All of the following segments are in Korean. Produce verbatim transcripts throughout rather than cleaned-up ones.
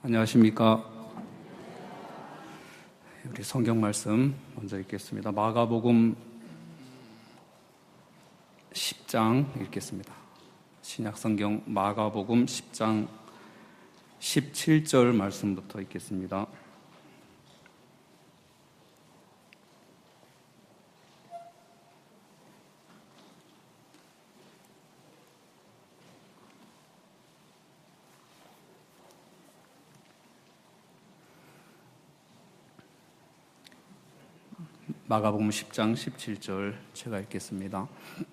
안녕하십니까. 우리 성경 말씀 먼저 읽겠습니다. 마가복음 십 장 읽겠습니다. 신약 성경 마가복음 십 장 십칠 절 말씀부터 읽겠습니다. 마가복음 십 장 십칠 절 제가 읽겠습니다.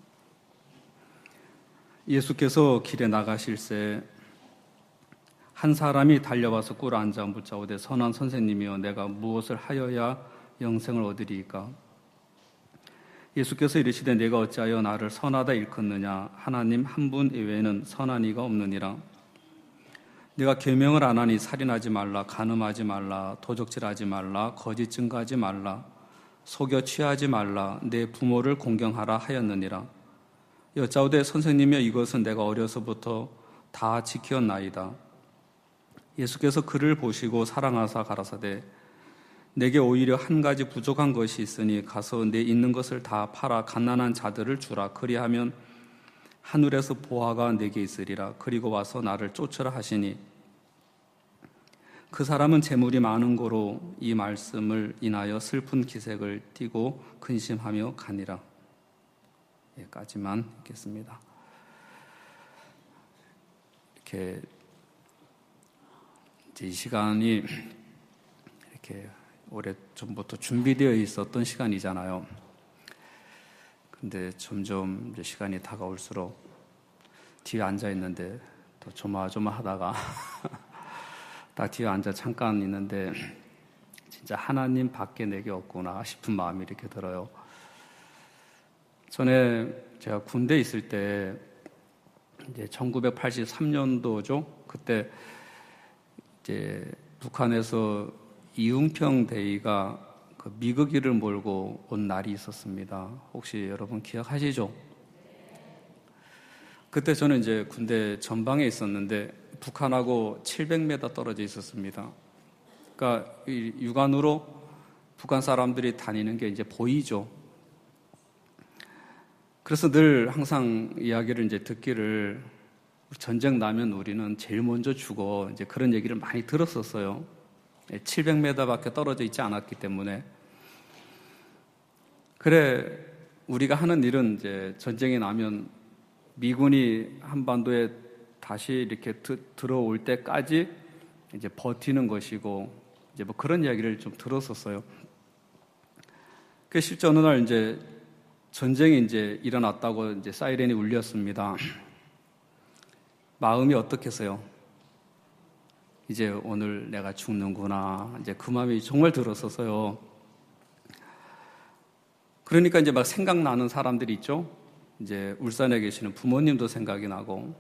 예수께서 길에 나가실새 한 사람이 달려와서 꿇어 앉아 묻자오되 선한 선생님이여 내가 무엇을 하여야 영생을 얻으리이까? 예수께서 이르시되 내가 어찌하여 나를 선하다 일컫느냐? 하나님 한 분 이외에는 선한 이가 없느니라. 내가 계명을 안 하니 살인하지 말라, 간음하지 말라, 도적질하지 말라, 거짓 증거하지 말라, 속여 취하지 말라, 내 부모를 공경하라 하였느니라. 여짜오되 선생님이여 이것은 내가 어려서부터 다 지켰나이다. 예수께서 그를 보시고 사랑하사 가라사대 내게 오히려 한 가지 부족한 것이 있으니 가서 내 있는 것을 다 팔아 가난한 자들을 주라. 그리하면 하늘에서 보화가 내게 있으리라. 그리고 와서 나를 쫓으라 하시니 그 사람은 재물이 많은 고로 이 말씀을 인하여 슬픈 기색을 띠고 근심하며 가니라. 여기까지만 읽겠습니다. 이렇게 이제 이 시간이 이렇게 오래 전부터 준비되어 있었던 시간이잖아요. 근데 점점 이제 시간이 다가올수록 뒤에 앉아 있는데 더 조마조마하다가 딱 뒤에 앉아 잠깐 있는데 진짜 하나님 밖에 내게 없구나 싶은 마음이 이렇게 들어요. 전에 제가 군대에 있을 때 이제 천구백팔십삼 년도죠. 그때 이제 북한에서 이응평 대위가 그 미국기를 몰고 온 날이 있었습니다. 혹시 여러분 기억하시죠? 그때 저는 이제 군대 전방에 있었는데 북한하고 칠백 미터 떨어져 있었습니다. 그러니까 육안으로 북한 사람들이 다니는 게 이제 보이죠. 그래서 늘 항상 이야기를 이제 듣기를 전쟁 나면 우리는 제일 먼저 죽어. 이제 그런 얘기를 많이 들었었어요. 칠백 미터밖에 떨어져 있지 않았기 때문에. 그래, 우리가 하는 일은 이제 전쟁이 나면 미군이 한반도에 다시 이렇게 드, 들어올 때까지 이제 버티는 것이고, 이제 뭐 그런 이야기를 좀 들었었어요. 그 실제 어느 날 이제 전쟁이 이제 일어났다고 이제 사이렌이 울렸습니다. 마음이 어떻겠어요? 이제 오늘 내가 죽는구나. 이제 그 마음이 정말 들었었어요. 그러니까 이제 막 생각나는 사람들이 있죠. 이제 울산에 계시는 부모님도 생각이 나고.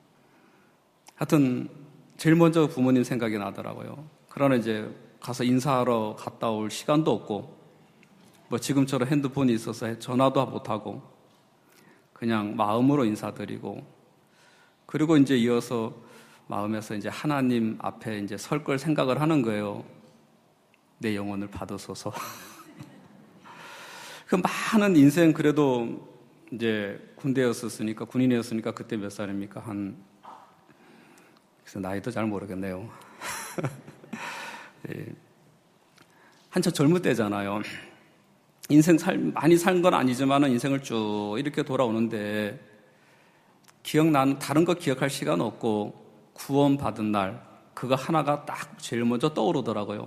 하여튼 제일 먼저 부모님 생각이 나더라고요. 그러나 이제 가서 인사하러 갔다 올 시간도 없고, 뭐 지금처럼 핸드폰이 있어서 전화도 못하고, 그냥 마음으로 인사드리고, 그리고 이제 이어서 마음에서 이제 하나님 앞에 이제 설 걸 생각을 하는 거예요. 내 영혼을 받으소서. 그 많은 인생 그래도 이제 군대였었으니까, 군인이었으니까 그때 몇 살입니까? 한, 그래서 나이도 잘 모르겠네요. 예. 한참 젊을 때잖아요. 인생 살, 많이 산 건 아니지만 인생을 쭉 이렇게 돌아오는데, 기억나는, 다른 거 기억할 시간 없고, 구원받은 날, 그거 하나가 딱 제일 먼저 떠오르더라고요.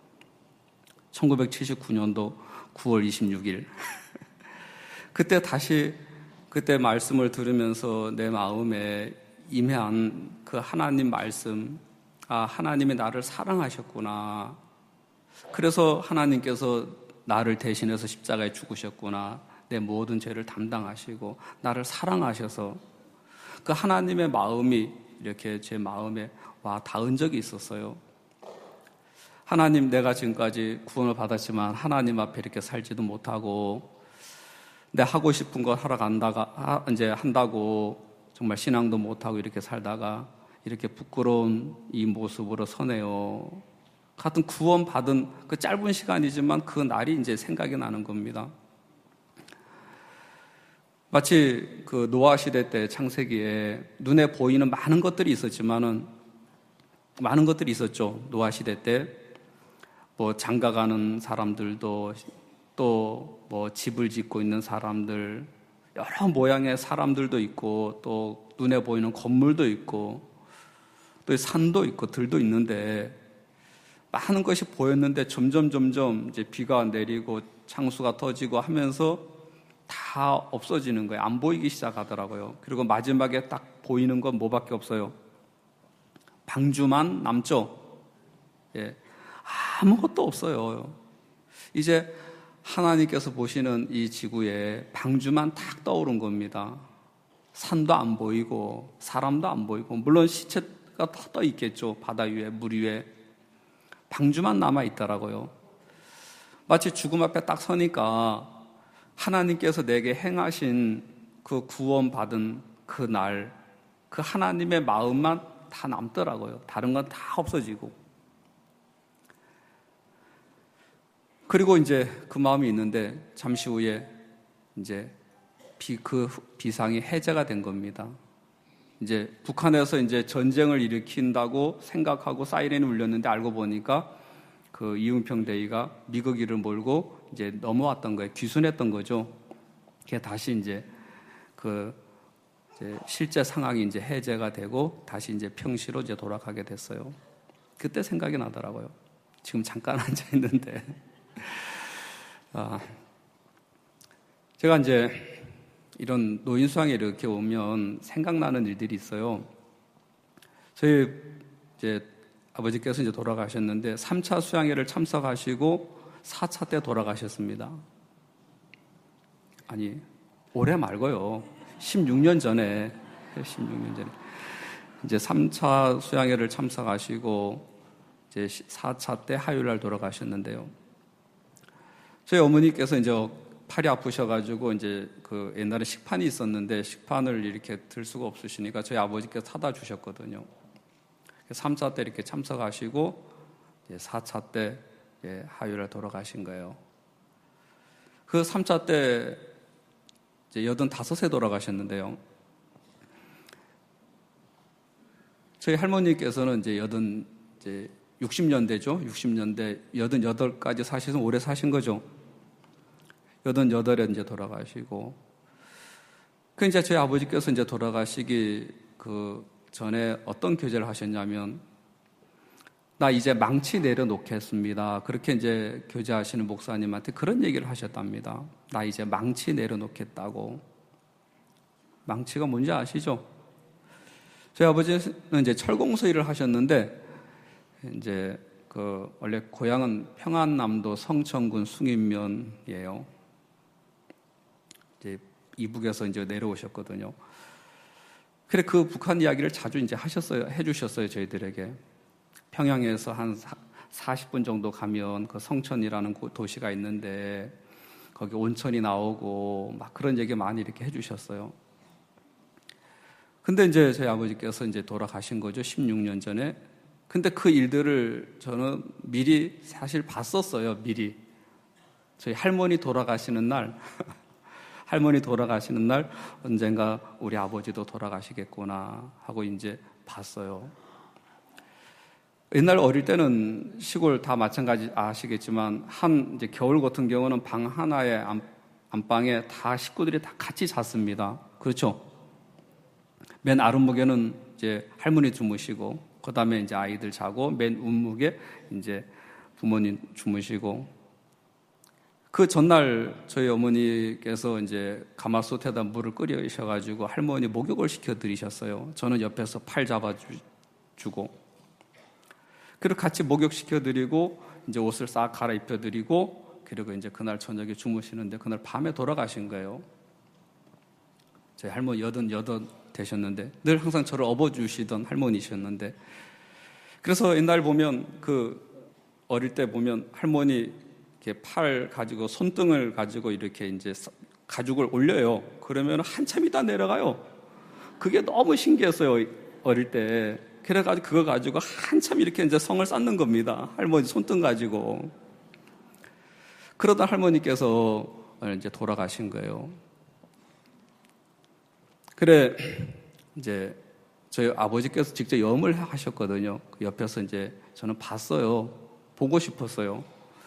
천구백칠십구 년도 구월 이십육일. 그때 다시, 그때 말씀을 들으면서 내 마음에 임해한 그 하나님 말씀, 아, 하나님이 나를 사랑하셨구나. 그래서 하나님께서 나를 대신해서 십자가에 죽으셨구나. 내 모든 죄를 담당하시고, 나를 사랑하셔서 그 하나님의 마음이 이렇게 제 마음에 와 닿은 적이 있었어요. 하나님, 내가 지금까지 구원을 받았지만 하나님 앞에 이렇게 살지도 못하고 내 하고 싶은 거 하러 간다가 이제 한다고 정말 신앙도 못하고 이렇게 살다가 이렇게 부끄러운 이 모습으로 서네요. 같은 구원받은 그 짧은 시간이지만 그 날이 이제 생각이 나는 겁니다. 마치 그 노아 시대 때 창세기에 눈에 보이는 많은 것들이 있었지만은 많은 것들이 있었죠. 노아 시대 때 뭐 장가가는 사람들도 또 뭐 집을 짓고 있는 사람들, 여러 모양의 사람들도 있고 또 눈에 보이는 건물도 있고 또 산도 있고 들도 있는데 많은 것이 보였는데 점점 점점 이제 비가 내리고 창수가 터지고 하면서 다 없어지는 거예요. 안 보이기 시작하더라고요. 그리고 마지막에 딱 보이는 건 뭐밖에 없어요. 방주만 남죠. 예, 아무것도 없어요. 이제 하나님께서 보시는 이 지구에 방주만 탁 떠오른 겁니다. 산도 안 보이고 사람도 안 보이고 물론 시체가 더 떠 있겠죠. 바다 위에 물 위에 방주만 남아 있더라고요. 마치 죽음 앞에 딱 서니까 하나님께서 내게 행하신 그 구원받은 그 날, 그 하나님의 마음만 다 남더라고요. 다른 건 다 없어지고. 그리고 이제 그 마음이 있는데 잠시 후에 이제 비, 그 비상이 해제가 된 겁니다. 이제 북한에서 이제 전쟁을 일으킨다고 생각하고 사이렌이 울렸는데 알고 보니까 그 이은평 대위가 미국기를 몰고 이제 넘어왔던 거예요. 귀순했던 거죠. 그게 다시 이제 그 이제 실제 상황이 이제 해제가 되고 다시 이제 평시로 이제 돌아가게 됐어요. 그때 생각이 나더라고요. 지금 잠깐 앉아 있는데. 아, 제가 이제 이런 노인 수양에 이렇게 오면 생각나는 일들이 있어요. 저희 이제 아버지께서 이제 돌아가셨는데 삼 차 수양회를 참석하시고 사 차 때 돌아가셨습니다. 아니, 올해 말고요. 십육 년 전에, 십육 년 전에. 이제 삼 차 수양회를 참석하시고 이제 사 차 때 화요일날 돌아가셨는데요. 저희 어머니께서 이제 팔이 아프셔가지고 이제 그 옛날에 식판이 있었는데 식판을 이렇게 들 수가 없으시니까 저희 아버지께서 사다 주셨거든요. 삼 차 때 이렇게 참석하시고 사 차 때 화요일에 돌아가신 거예요. 그 삼 차 때 이제 여든다섯에 돌아가셨는데요. 저희 할머니께서는 이제 여든 이제 육십 년대죠. 육십 년대 여든여덟까지 사시면 오래 사신 거죠. 여든여덟에 이제 돌아가시고. 그 이제 저희 아버지께서 이제 돌아가시기 그 전에 어떤 교제를 하셨냐면, 나 이제 망치 내려놓겠습니다. 그렇게 이제 교제하시는 목사님한테 그런 얘기를 하셨답니다. 나 이제 망치 내려놓겠다고. 망치가 뭔지 아시죠? 저희 아버지는 이제 철공소 일을 하셨는데, 이제 그 원래 고향은 평안남도 성천군 숭인면이에요. 이제 이북에서 이제 내려오셨거든요. 그래 그 북한 이야기를 자주 이제 하셨어요, 해주셨어요 저희들에게. 평양에서 한 사십 분 정도 가면 그 성천이라는 도시가 있는데 거기 온천이 나오고 막 그런 얘기 많이 이렇게 해주셨어요. 근데 이제 저희 아버지께서 이제 돌아가신 거죠, 십육 년 전에. 근데 그 일들을 저는 미리 사실 봤었어요, 미리. 저희 할머니 돌아가시는 날, 할머니 돌아가시는 날 언젠가 우리 아버지도 돌아가시겠구나 하고 이제 봤어요. 옛날 어릴 때는 시골 다 마찬가지 아시겠지만 한 이제 겨울 같은 경우는 방 하나에 안, 안방에 다 식구들이 다 같이 잤습니다. 그렇죠? 맨 아랫목에는 이제 할머니 주무시고, 그 다음에 이제 아이들 자고, 맨 윗목에 이제 부모님 주무시고. 그 전날 저희 어머니께서 이제 가마솥에다 물을 끓이셔가지고 할머니 목욕을 시켜드리셨어요. 저는 옆에서 팔 잡아주고. 그리고 같이 목욕시켜드리고, 이제 옷을 싹 갈아입혀드리고, 그리고 이제 그날 저녁에 주무시는데, 그날 밤에 돌아가신 거예요. 저희 할머니 여든 여든 되셨는데, 늘 항상 저를 업어주시던 할머니셨는데, 그래서 옛날 보면, 그, 어릴 때 보면 할머니 이렇게 팔 가지고, 손등을 가지고 이렇게 이제 가죽을 올려요. 그러면 한참 있다 내려가요. 그게 너무 신기했어요, 어릴 때. 그래가지고 그거 가지고 한참 이렇게 이제 성을 쌓는 겁니다. 할머니 손등 가지고. 그러다 할머니께서 이제 돌아가신 거예요. 그래, 이제 저희 아버지께서 직접 염을 하셨거든요. 그 옆에서 이제 저는 봤어요. 보고 싶었어요.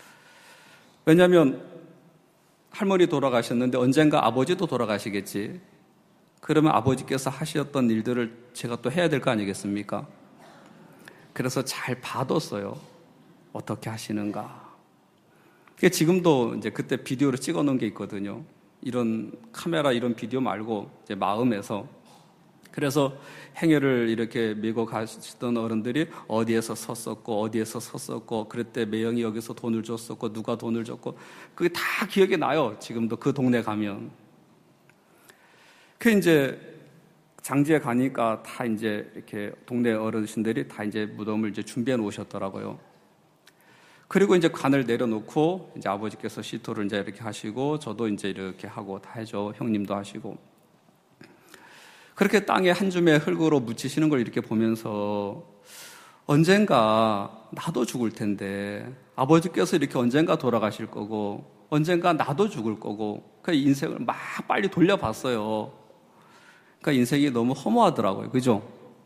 왜냐하면 할머니 돌아가셨는데 언젠가 아버지도 돌아가시겠지. 그러면 아버지께서 하셨던 일들을 제가 또 해야 될 거 아니겠습니까? 그래서 잘 봐뒀어요. 어떻게 하시는가. 지금도 이제 그때 비디오로 찍어 놓은 게 있거든요. 이런 카메라 이런 비디오 말고 이제 마음에서. 그래서 행여를 이렇게 메고 가시던 어른들이 어디에서 섰었고 어디에서 섰었고 그때 매형이 여기서 돈을 줬었고 누가 돈을 줬고 그게 다 기억이 나요. 지금도 그 동네 가면. 그 이제 장지에 가니까 다 이제 이렇게 동네 어르신들이 다 이제 무덤을 이제 준비해 놓으셨더라고요. 그리고 이제 관을 내려놓고 이제 아버지께서 시토를 이제 이렇게 하시고 저도 이제 이렇게 하고 다 해줘. 형님도 하시고. 그렇게 땅에 한 줌의 흙으로 묻히시는 걸 이렇게 보면서 언젠가 나도 죽을 텐데 아버지께서 이렇게 언젠가 돌아가실 거고 언젠가 나도 죽을 거고 그 인생을 막 빨리 돌려봤어요. 그러니까 인생이 너무 허무하더라고요. 그죠?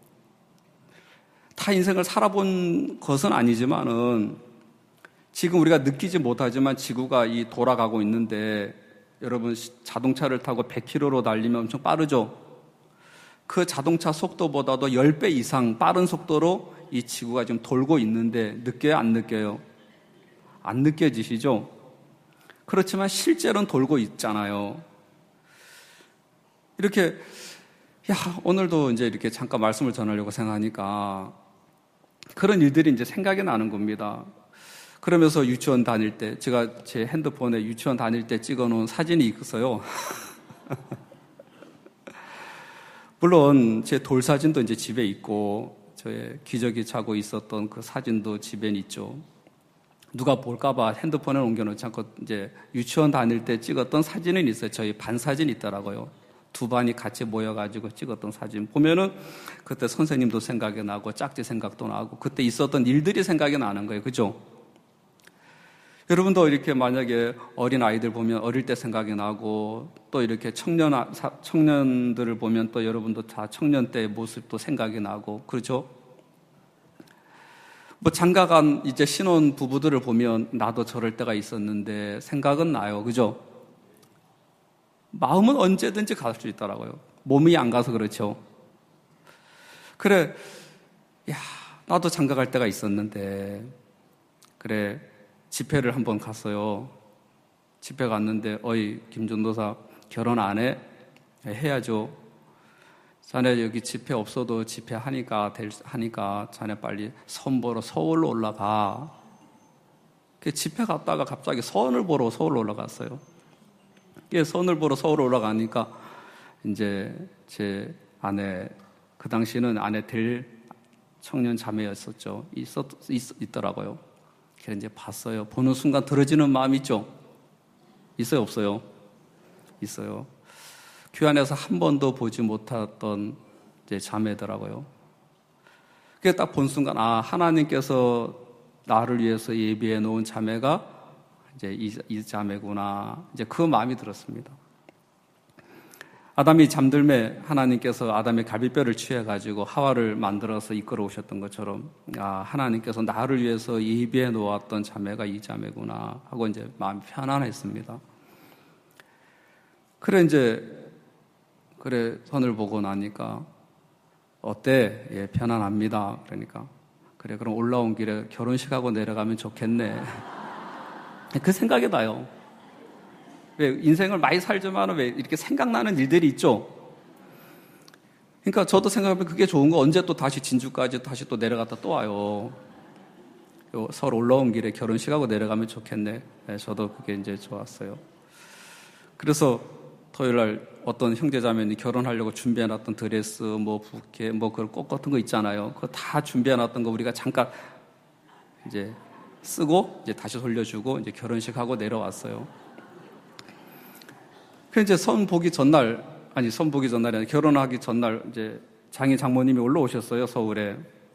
다 인생을 살아본 것은 아니지만은 지금 우리가 느끼지 못하지만 지구가 이 돌아가고 있는데 여러분 자동차를 타고 백 킬로미터로 달리면 엄청 빠르죠? 그 자동차 속도보다도 십 배 이상 빠른 속도로 이 지구가 지금 돌고 있는데 느껴요? 안 느껴요? 안 느껴지시죠? 그렇지만 실제로는 돌고 있잖아요. 이렇게 야 오늘도 이제 이렇게 잠깐 말씀을 전하려고 생각하니까 그런 일들이 이제 생각이 나는 겁니다. 그러면서 유치원 다닐 때 제가 제 핸드폰에 유치원 다닐 때 찍어놓은 사진이 있어요. 물론 제 돌 사진도 이제 집에 있고 저의 기저귀 차고 있었던 그 사진도 집에 있죠. 누가 볼까봐 핸드폰에 옮겨놓지 않고 이제 유치원 다닐 때 찍었던 사진은 있어요. 저희 반 사진이 있더라고요. 두 반이 같이 모여가지고 찍었던 사진 보면은 그때 선생님도 생각이 나고 짝지 생각도 나고 그때 있었던 일들이 생각이 나는 거예요. 그죠? 여러분도 이렇게 만약에 어린 아이들 보면 어릴 때 생각이 나고 또 이렇게 청년, 청년들을 보면 또 여러분도 다 청년 때의 모습도 생각이 나고 그렇죠? 뭐 장가간 이제 신혼 부부들을 보면 나도 저럴 때가 있었는데 생각은 나요. 그죠? 마음은 언제든지 갈 수 있더라고요. 몸이 안 가서 그렇죠. 그래, 야, 나도 장가갈 때가 있었는데 그래 집회를 한번 갔어요. 집회 갔는데 어이 김전도사 결혼 안 해? 해야죠. 자네 여기 집회 없어도 집회 하니까 될, 하니까 자네 빨리 선 보러 서울로 올라가. 그 집회 갔다가 갑자기 선을 보러 서울로 올라갔어요. 그 선을 보러 서울 올라가니까 이제 제 아내 그 당시는 아내 될 청년 자매였었죠. 있었 있, 있더라고요. 그래서 이제 봤어요. 보는 순간 들어지는 마음 있죠? 있어요, 없어요? 있어요. 교회 안에서 한 번도 보지 못했던 이제 자매더라고요. 그게 딱 본 순간, 아, 하나님께서 나를 위해서 예비해 놓은 자매가 이제 이, 이 자매구나. 이제 그 마음이 들었습니다. 아담이 잠들매 하나님께서 아담의 갈비뼈를 취해가지고 하와를 만들어서 이끌어 오셨던 것처럼, 아, 하나님께서 나를 위해서 예비해 놓았던 자매가 이 자매구나 하고 이제 마음이 편안했습니다. 그래, 이제, 그래, 선을 보고 나니까, 어때? 예, 편안합니다. 그러니까. 그래, 그럼 올라온 길에 결혼식하고 내려가면 좋겠네. 그 생각이 나요. 왜 인생을 많이 살지만 왜 이렇게 생각나는 일들이 있죠. 그러니까 저도 생각해보면 그게 좋은 거 언제 또 다시 진주까지 다시 또 내려갔다 또 와요. 서울 올라온 길에 결혼식하고 내려가면 좋겠네. 네, 저도 그게 이제 좋았어요. 그래서 토요일 날 어떤 형제자매니 결혼하려고 준비해놨던 드레스, 뭐 부케, 뭐 그런 꽃 같은 거 있잖아요. 그거 다 준비해놨던 거 우리가 잠깐 이제 쓰고 이제 다시 돌려주고 이제 결혼식하고 내려왔어요. 그 이제 선 보기 전날, 아니 선 보기 전날이 아니라 결혼하기 전날 이제 장인 장모님이 올라오셨어요, 서울에.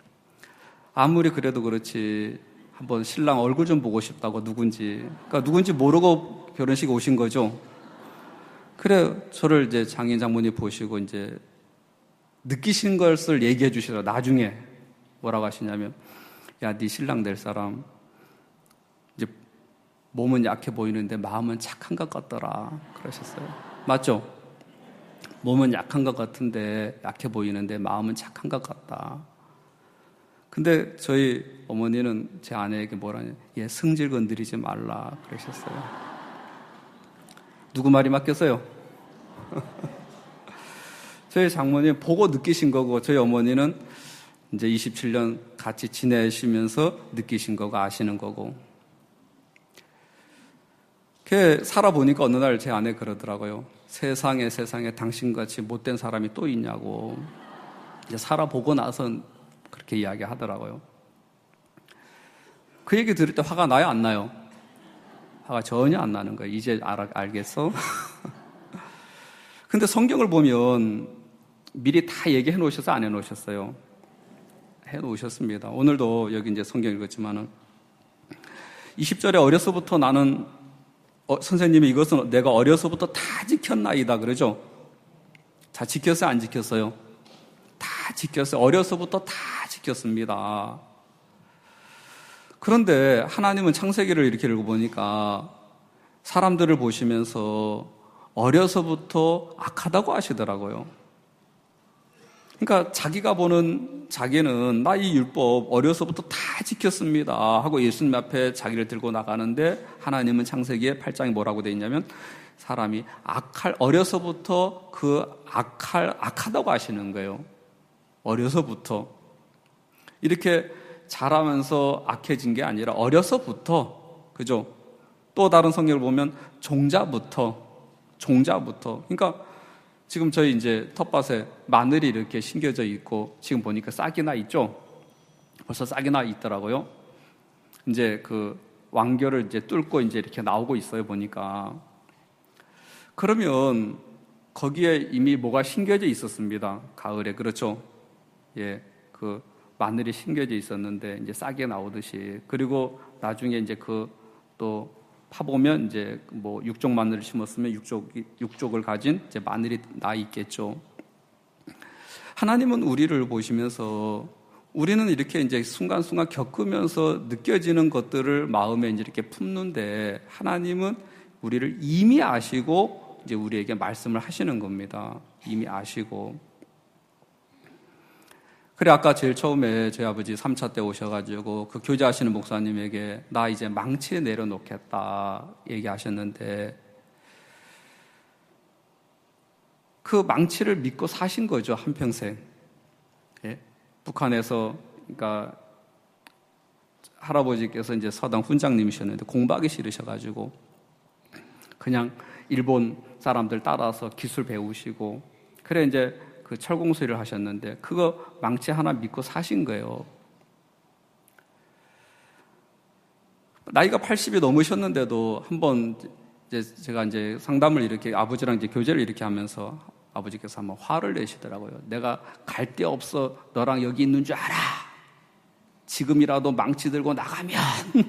아무리 그래도 그렇지 한번 신랑 얼굴 좀 보고 싶다고 누군지. 그러니까 누군지 모르고 결혼식에 오신 거죠. 그래 저를 이제 장인 장모님 보시고 이제 느끼신 것을 얘기해 주시더라고요. 나중에 뭐라고 하시냐면 야, 네 신랑 될 사람 이제 몸은 약해 보이는데 마음은 착한 것 같더라 그러셨어요. 맞죠? 몸은 약한 것 같은데 약해 보이는데 마음은 착한 것 같다. 근데 저희 어머니는 제 아내에게 뭐라냐, 얘 승질 건드리지 말라 그러셨어요. 누구 말이 맞겠어요? 저희 장모님 보고 느끼신 거고 저희 어머니는 이제 이십칠 년 같이 지내시면서 느끼신 거고 아시는 거고. 그 살아보니까 어느 날 제 아내 그러더라고요. 세상에 세상에 당신같이 못된 사람이 또 있냐고. 이제 살아보고 나선 그렇게 이야기하더라고요. 그 얘기 들을 때 화가 나요, 안 나요? 화가 전혀 안 나는 거예요. 이제 알, 알겠어? 근데 성경을 보면 미리 다 얘기해 놓으셔서 안 해 놓으셨어요? 해 놓으셨습니다. 오늘도 여기 이제 성경 읽었지만은 이십 절에 어려서부터 나는 어, 선생님이 이것은 내가 어려서부터 다 지켰나이다 그러죠? 다 지켰어요, 안 지켰어요? 다 지켰어요. 어려서부터 다 지켰습니다. 그런데 하나님은 창세기를 이렇게 읽어보니까 사람들을 보시면서 어려서부터 악하다고 하시더라고요. 그러니까 자기가 보는 자기는 나 이 율법 어려서부터 다 지켰습니다 하고 예수님 앞에 자기를 들고 나가는데 하나님은 창세기에 팔 장에 뭐라고 되어 있냐면 사람이 악할 어려서부터 그 악할 악하다고 하시는 거예요. 어려서부터 이렇게 자라면서 악해진 게 아니라 어려서부터, 그죠? 또 다른 성경을 보면 종자부터, 종자부터. 그러니까 지금 저희 이제 텃밭에 마늘이 이렇게 심겨져 있고 지금 보니까 싹이 나 있죠? 벌써 싹이 나 있더라고요. 이제 그 완결을 이제 뚫고 이제 이렇게 나오고 있어요, 보니까. 그러면 거기에 이미 뭐가 심겨져 있었습니다. 가을에, 그렇죠? 예, 그 마늘이 심겨져 있었는데 이제 싹이 나오듯이. 그리고 나중에 이제 그 또 파보면 이제 뭐 육종 마늘을 심었으면 육종 육종을 가진 이제 마늘이 나 있겠죠. 하나님은 우리를 보시면서 우리는 이렇게 이제 순간순간 겪으면서 느껴지는 것들을 마음에 이제 이렇게 품는데 하나님은 우리를 이미 아시고 이제 우리에게 말씀을 하시는 겁니다. 이미 아시고. 그래 아까 제일 처음에 저희 아버지 삼 차 때 오셔가지고 그 교제하시는 목사님에게 나 이제 망치 내려놓겠다 얘기하셨는데 그 망치를 믿고 사신 거죠, 한평생. 예? 북한에서 그러니까 할아버지께서 이제 서당 훈장님이셨는데 공부하기 싫으셔가지고 그냥 일본 사람들 따라서 기술 배우시고 그래 이제 그 철공소리를 하셨는데 그거 망치 하나 믿고 사신 거예요. 나이가 팔십이 넘으셨는데도 한번 이제 제가 이제 상담을 이렇게 아버지랑 이제 교제를 이렇게 하면서 아버지께서 한번 화를 내시더라고요. 내가 갈 데 없어 너랑 여기 있는 줄 알아. 지금이라도 망치 들고 나가면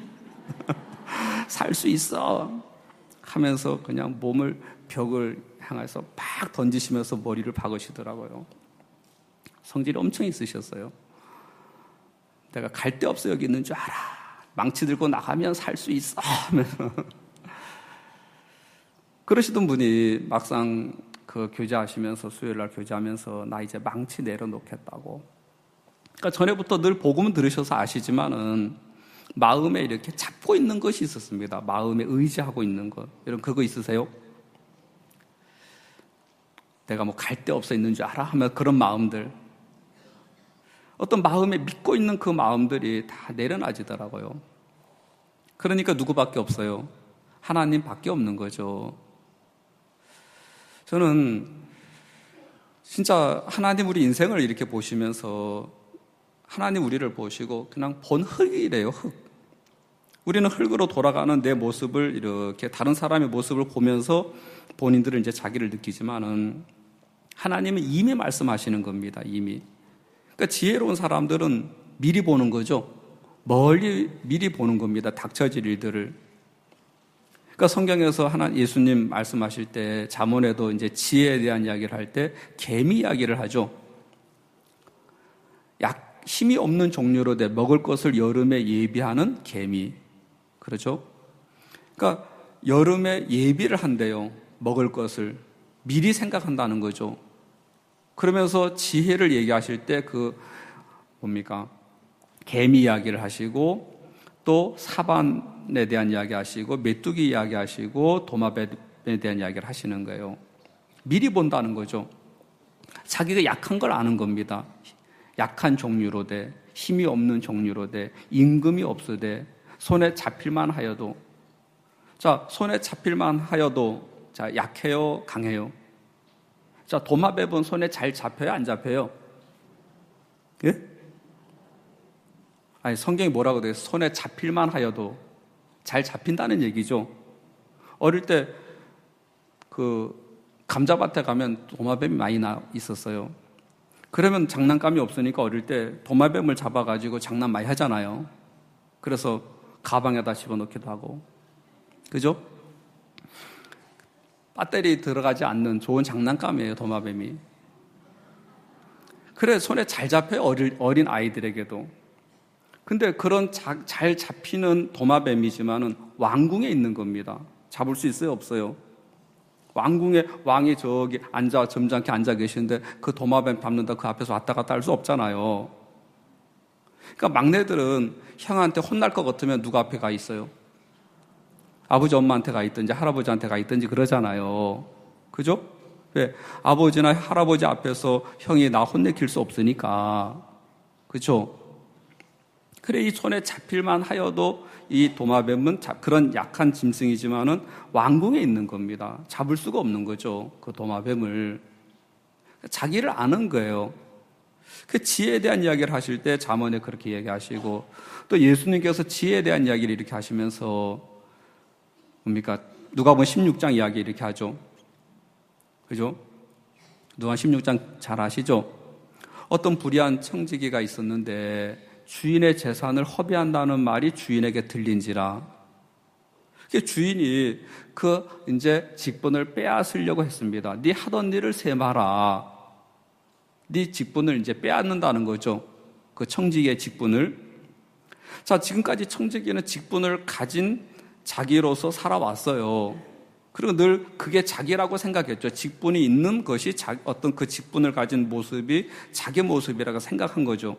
살 수 있어. 하면서 그냥 몸을 벽을 향해서 팍 던지시면서 머리를 박으시더라고요. 성질이 엄청 있으셨어요. 내가 갈 데 없어 여기 있는 줄 알아. 망치 들고 나가면 살 수 있어. 하면서 그러시던 분이 막상 그 교제하시면서 수요일 날 교제하면서 나 이제 망치 내려놓겠다고. 그러니까 전에부터 늘 복음은 들으셔서 아시지만은 마음에 이렇게 잡고 있는 것이 있었습니다. 마음에 의지하고 있는 것. 여러분 그거 있으세요? 내가 뭐 갈 데 없어 있는 줄 알아? 하면 그런 마음들. 어떤 마음에 믿고 있는 그 마음들이 다 내려놔지더라고요. 그러니까 누구밖에 없어요? 하나님밖에 없는 거죠. 저는 진짜 하나님 우리 인생을 이렇게 보시면서 하나님 우리를 보시고 그냥 본 흙이래요, 흙. 우리는 흙으로 돌아가는 내 모습을 이렇게 다른 사람의 모습을 보면서 본인들은 이제 자기를 느끼지만은 하나님은 이미 말씀하시는 겁니다, 이미. 그러니까 지혜로운 사람들은 미리 보는 거죠. 멀리 미리 보는 겁니다. 닥쳐질 일들을. 그러니까 성경에서 하나 예수님 말씀하실 때 잠언에도 이제 지혜에 대한 이야기를 할 때 개미 이야기를 하죠. 약 힘이 없는 종류로 돼 먹을 것을 여름에 예비하는 개미. 그렇죠? 그러니까 여름에 예비를 한대요. 먹을 것을 미리 생각한다는 거죠. 그러면서 지혜를 얘기하실 때 그 뭡니까? 개미 이야기를 하시고 또 사반에 대한 이야기 하시고 메뚜기 이야기 하시고 도마뱀에 대한 이야기를 하시는 거예요. 미리 본다는 거죠. 자기가 약한 걸 아는 겁니다. 약한 종류로 돼, 힘이 없는 종류로 돼, 임금이 없으되 손에 잡힐만 하여도, 자, 손에 잡힐만 하여도, 자, 약해요, 강해요? 자, 도마뱀은 손에 잘 잡혀요, 안 잡혀요? 예? 아니, 성경이 뭐라고 돼요? 손에 잡힐만 하여도 잘 잡힌다는 얘기죠. 어릴 때 그 감자밭에 가면 도마뱀이 많이 나 있었어요. 그러면 장난감이 없으니까 어릴 때 도마뱀을 잡아가지고 장난 많이 하잖아요. 그래서 가방에다 집어넣기도 하고. 그죠? 배터리 들어가지 않는 좋은 장난감이에요, 도마뱀이. 그래, 손에 잘 잡혀요, 어린, 어린 아이들에게도. 근데 그런 자, 잘 잡히는 도마뱀이지만은 왕궁에 있는 겁니다. 잡을 수 있어요, 없어요? 왕궁에 왕이 저기 앉아, 점잖게 앉아 계시는데 그 도마뱀 잡는다 그 앞에서 왔다 갔다 할 수 없잖아요. 그러니까 막내들은 형한테 혼날 것 같으면 누가 앞에 가 있어요? 아버지 엄마한테 가 있든지 할아버지한테 가 있든지 그러잖아요. 그죠? 왜? 아버지나 할아버지 앞에서 형이 나 혼내킬 수 없으니까. 그죠? 그래, 이 손에 잡힐만 하여도 이 도마뱀은 그런 약한 짐승이지만은 왕궁에 있는 겁니다. 잡을 수가 없는 거죠. 그 도마뱀을. 자기를 아는 거예요. 그 지혜에 대한 이야기를 하실 때 잠언에 그렇게 얘기하시고 또 예수님께서 지혜에 대한 이야기를 이렇게 하시면서 뭡니까? 누가복음 십육 장 이야기 이렇게 하죠. 그죠? 누가 십육 장 잘 아시죠? 어떤 불의한 청지기가 있었는데 주인의 재산을 허비한다는 말이 주인에게 들린지라. 주인이 그 이제 직분을 빼앗으려고 했습니다. 네 하던 일을 세마라. 네 직분을 이제 빼앗는다는 거죠. 그 청지기의 직분을. 자, 지금까지 청지기는 직분을 가진 자기로서 살아왔어요. 그리고 늘 그게 자기라고 생각했죠. 직분이 있는 것이 자, 어떤 그 직분을 가진 모습이 자기 모습이라고 생각한 거죠.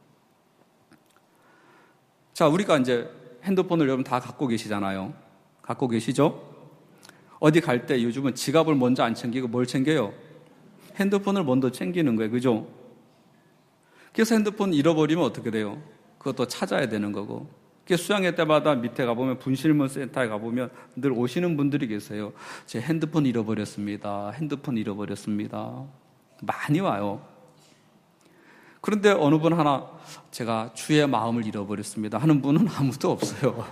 자, 우리가 이제 핸드폰을 여러분 다 갖고 계시잖아요. 갖고 계시죠? 어디 갈 때 요즘은 지갑을 먼저 안 챙기고 뭘 챙겨요? 핸드폰을 먼저 챙기는 거예요. 그죠? 그래서 핸드폰 잃어버리면 어떻게 돼요? 그것도 찾아야 되는 거고. 그래서 수양회 때마다 밑에 가보면 분실물 센터에 가보면 늘 오시는 분들이 계세요. 제 핸드폰 잃어버렸습니다. 핸드폰 잃어버렸습니다. 많이 와요. 그런데 어느 분 하나 제가 주의 마음을 잃어버렸습니다 하는 분은 아무도 없어요.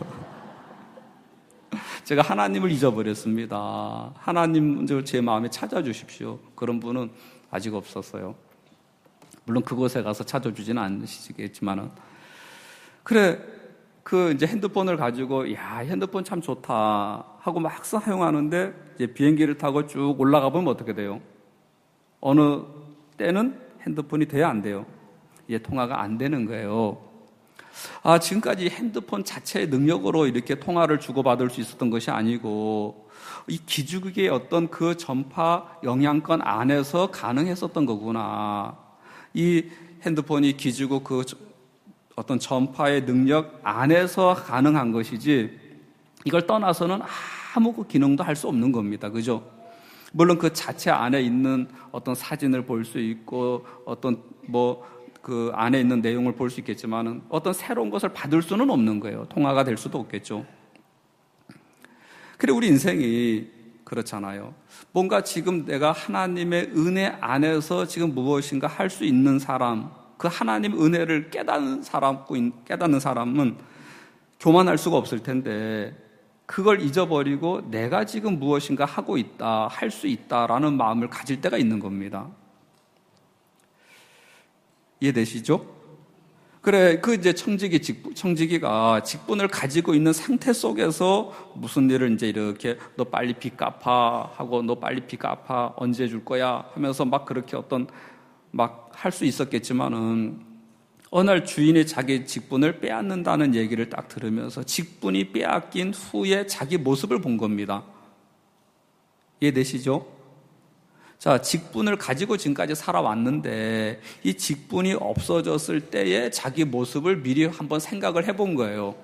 제가 하나님을 잊어버렸습니다. 하나님 제 마음에 찾아주십시오. 그런 분은 아직 없었어요. 물론 그곳에 가서 찾아주지는 않으시겠지만은. 그래, 그 이제 핸드폰을 가지고 야, 핸드폰 참 좋다 하고 막 사용하는데 이제 비행기를 타고 쭉 올라가 보면 어떻게 돼요? 어느 때는 핸드폰이 돼야 안 돼요. 이제 통화가 안 되는 거예요. 아, 지금까지 핸드폰 자체의 능력으로 이렇게 통화를 주고받을 수 있었던 것이 아니고 이 기죽의 어떤 그 전파 영향권 안에서 가능했었던 거구나. 이 핸드폰이 기죽고 그 어떤 전파의 능력 안에서 가능한 것이지 이걸 떠나서는 아무 기능도 할 수 없는 겁니다. 그죠? 물론 그 자체 안에 있는 어떤 사진을 볼 수 있고 어떤 뭐 그 안에 있는 내용을 볼 수 있겠지만은 어떤 새로운 것을 받을 수는 없는 거예요. 통화가 될 수도 없겠죠. 그래, 우리 인생이 그렇잖아요. 뭔가 지금 내가 하나님의 은혜 안에서 지금 무엇인가 할 수 있는 사람, 그 하나님 은혜를 깨닫는 사람, 깨닫는 사람은 교만할 수가 없을 텐데 그걸 잊어버리고 내가 지금 무엇인가 하고 있다, 할 수 있다라는 마음을 가질 때가 있는 겁니다. 이해되시죠? 그래, 그 이제 청지기, 직, 청지기가 직분을 가지고 있는 상태 속에서 무슨 일을 이제 이렇게 너 빨리 빚 갚아 하고 너 빨리 빚 갚아 언제 줄 거야 하면서 막 그렇게 어떤 막 할 수 있었겠지만은 어느 날 주인이 자기 직분을 빼앗는다는 얘기를 딱 들으면서 직분이 빼앗긴 후에 자기 모습을 본 겁니다. 이해되시죠? 자, 직분을 가지고 지금까지 살아왔는데 이 직분이 없어졌을 때의 자기 모습을 미리 한번 생각을 해본 거예요.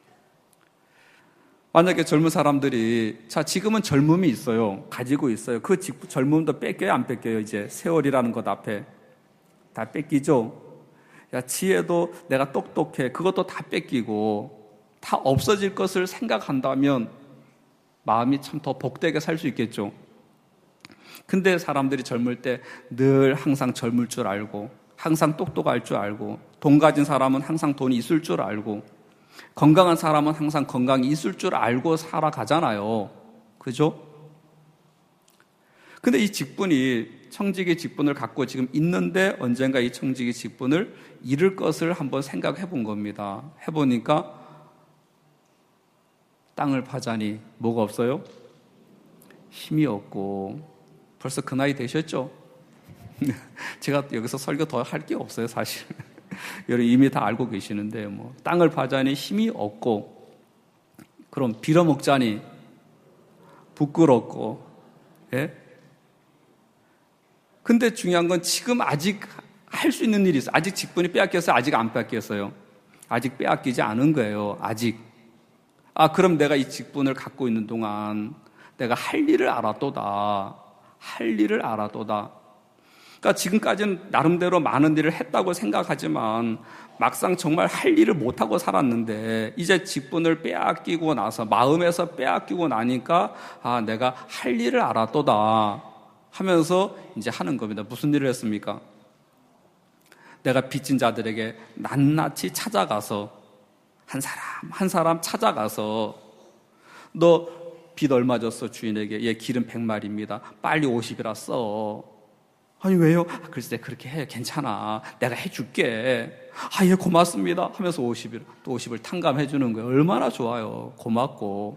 만약에 젊은 사람들이 자, 지금은 젊음이 있어요. 가지고 있어요. 그 직, 젊음도 뺏겨요, 안 뺏겨요? 이제 세월이라는 것 앞에 다 뺏기죠. 야, 지혜도 내가 똑똑해. 그것도 다 뺏기고 다 없어질 것을 생각한다면 마음이 참 더 복되게 살 수 있겠죠. 근데 사람들이 젊을 때 늘 항상 젊을 줄 알고 항상 똑똑할 줄 알고 돈 가진 사람은 항상 돈이 있을 줄 알고 건강한 사람은 항상 건강이 있을 줄 알고 살아가잖아요. 그죠? 근데 이 직분이 청지기 직분을 갖고 지금 있는데 언젠가 이 청지기 직분을 잃을 것을 한번 생각해 본 겁니다. 해보니까 땅을 파자니 뭐가 없어요? 힘이 없고 벌써 그 나이 되셨죠? 제가 여기서 설교 더 할 게 없어요, 사실. 여러분 이미 다 알고 계시는데 뭐 땅을 파자니 힘이 없고 그럼 빌어먹자니 부끄럽고 예? 근데 중요한 건 지금 아직 할 수 있는 일이 있어요. 아직 직분이 빼앗겼어요? 아직 안 빼앗겼어요? 아직 빼앗기지 않은 거예요. 아직. 아, 그럼 내가 이 직분을 갖고 있는 동안 내가 할 일을 알아도다. 할 일을 알아도다. 그러니까 지금까지는 나름대로 많은 일을 했다고 생각하지만 막상 정말 할 일을 못하고 살았는데 이제 직분을 빼앗기고 나서 마음에서 빼앗기고 나니까 아, 내가 할 일을 알아도다 하면서 이제 하는 겁니다. 무슨 일을 했습니까? 내가 빚진 자들에게 낱낱이 찾아가서 한 사람 한 사람 찾아가서 너 빚 얼마 줬어 주인에게? 예, 기름 백 마리입니다. 빨리 오십이라 써. 아니 왜요? 아, 글쎄 그렇게 해. 괜찮아. 내가 해줄게. 아, 예, 고맙습니다 하면서 오십일, 또 오십을 탕감해 주는 거예요. 얼마나 좋아요. 고맙고.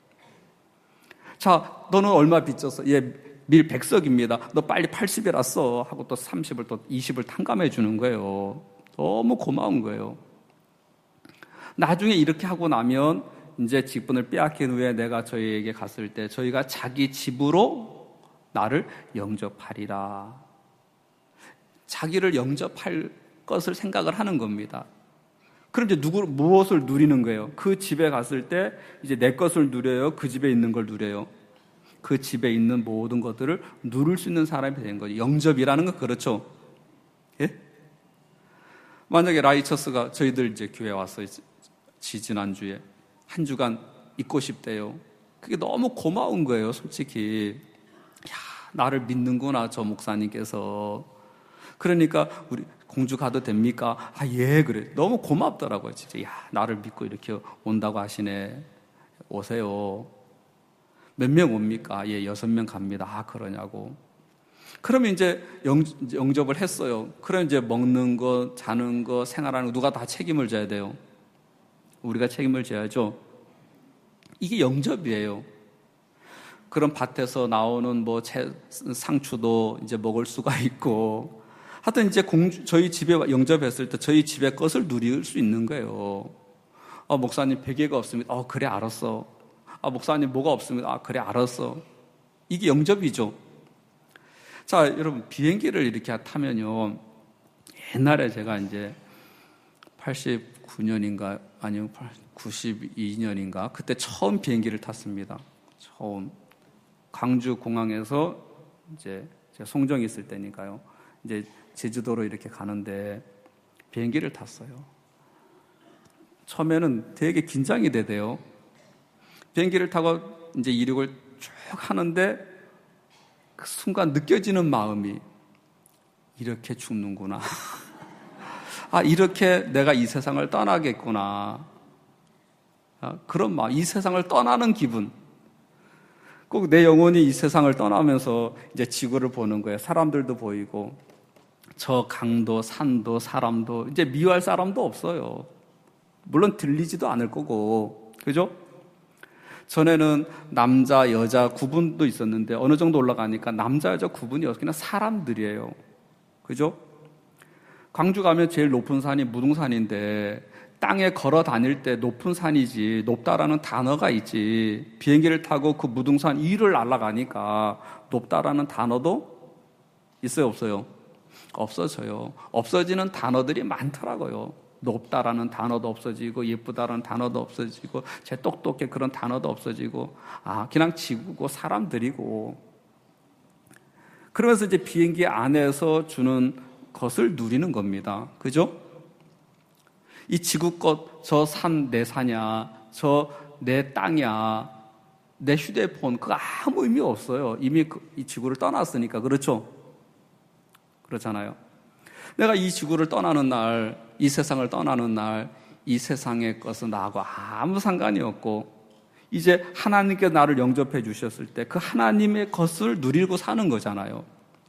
자, 너는 얼마 빚졌어? 예, 밀 백석입니다. 너 빨리 팔십이라 써 하고 또 삼십을 또 이십을 탕감해 주는 거예요. 너무 고마운 거예요. 나중에 이렇게 하고 나면 이제 직분을 빼앗긴 후에 내가 저희에게 갔을 때 저희가 자기 집으로 나를 영접하리라. 자기를 영접할 것을 생각을 하는 겁니다. 그럼 이제 누구, 무엇을 누리는 거예요? 그 집에 갔을 때 이제 내 것을 누려요? 그 집에 있는 걸 누려요? 그 집에 있는 모든 것들을 누릴 수 있는 사람이 되는 거죠. 영접이라는 건 그렇죠. 예? 만약에 라이처스가 저희들 이제 교회 왔어요. 지지난주에. 한 주간 있고 싶대요. 그게 너무 고마운 거예요, 솔직히. 야, 나를 믿는구나, 저 목사님께서. 그러니까, 우리 공주 가도 됩니까? 아, 예, 그래. 너무 고맙더라고요, 진짜. 야, 나를 믿고 이렇게 온다고 하시네. 오세요. 몇 명 옵니까? 예, 여섯 명 갑니다. 아, 그러냐고. 그러면 이제 영, 영접을 했어요. 그럼 이제 먹는 거, 자는 거, 생활하는 거, 누가 다 책임을 져야 돼요? 우리가 책임을 져야죠. 이게 영접이에요. 그런 밭에서 나오는 뭐 채, 상추도 이제 먹을 수가 있고, 하여튼 이제 공주, 저희 집에 영접했을 때 저희 집의 것을 누릴 수 있는 거예요. 아, 목사님 베개가 없습니다. 어, 그래, 알았어. 아, 목사님 뭐가 없습니다. 아, 그래, 알았어. 이게 영접이죠. 자, 여러분, 비행기를 이렇게 타면요. 옛날에 제가 이제 팔십구 년인가, 아니면 구십이 년인가, 그때 처음 비행기를 탔습니다. 처음. 광주 공항에서 이제 제가 송정에 있을 때니까요. 이제 제주도로 이렇게 가는데 비행기를 탔어요. 처음에는 되게 긴장이 되대요. 비행기를 타고 이제 이륙을 쭉 하는데 그 순간 느껴지는 마음이 이렇게 죽는구나. 아, 이렇게 내가 이 세상을 떠나겠구나. 아, 그런 마음, 이 세상을 떠나는 기분. 꼭 내 영혼이 이 세상을 떠나면서 이제 지구를 보는 거예요. 사람들도 보이고. 저 강도, 산도, 사람도 이제 미워할 사람도 없어요. 물론 들리지도 않을 거고, 그죠? 전에는 남자, 여자 구분도 있었는데 어느 정도 올라가니까 남자, 여자 구분이 없어. 그냥 사람들이에요. 그죠? 광주 가면 제일 높은 산이 무등산인데 땅에 걸어 다닐 때 높은 산이지 높다라는 단어가 있지. 비행기를 타고 그 무등산 위를 날아가니까 높다라는 단어도 있어요, 없어요? 없어져요. 없어지는 단어들이 많더라고요. 높다라는 단어도 없어지고 예쁘다라는 단어도 없어지고 제 똑똑해 그런 단어도 없어지고 아 그냥 지구고 사람들이고 그러면서 이제 비행기 안에서 주는 것을 누리는 겁니다. 그죠? 이 지구 것, 저 산 내 사냐, 저 내 땅이야, 내 휴대폰 그거 아무 의미 없어요. 이미 그, 이 지구를 떠났으니까. 그렇죠? 그렇잖아요. 내가 이 지구를 떠나는 날, 이 세상을 떠나는 날, 이 세상의 것은 나하고 아무 상관이 없고 이제 하나님께 나를 영접해 주셨을 때 그 하나님의 것을 누리고 사는 거잖아요.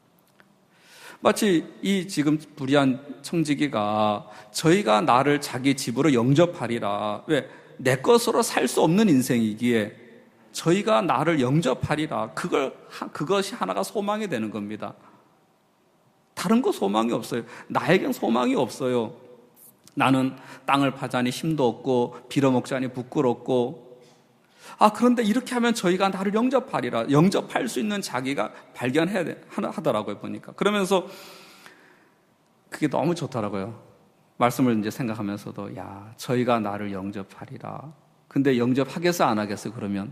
마치 이 지금 불의한 청지기가 저희가 나를 자기 집으로 영접하리라. 왜? 내 것으로 살 수 없는 인생이기에 저희가 나를 영접하리라. 그걸, 그것이 하나가 소망이 되는 겁니다. 다른 거 소망이 없어요. 나에겐 소망이 없어요. 나는 땅을 파자니 힘도 없고 빌어먹자니 부끄럽고 아 그런데 이렇게 하면 저희가 나를 영접하리라. 영접할 수 있는 자기가 발견해야 돼, 하더라고요 보니까. 그러면서 그게 너무 좋더라고요. 말씀을 이제 생각하면서도 야 저희가 나를 영접하리라. 근데 영접하겠어 안 하겠어 그러면?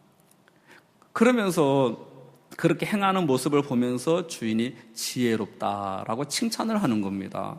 그러면서 그렇게 행하는 모습을 보면서 주인이 지혜롭다라고 칭찬을 하는 겁니다.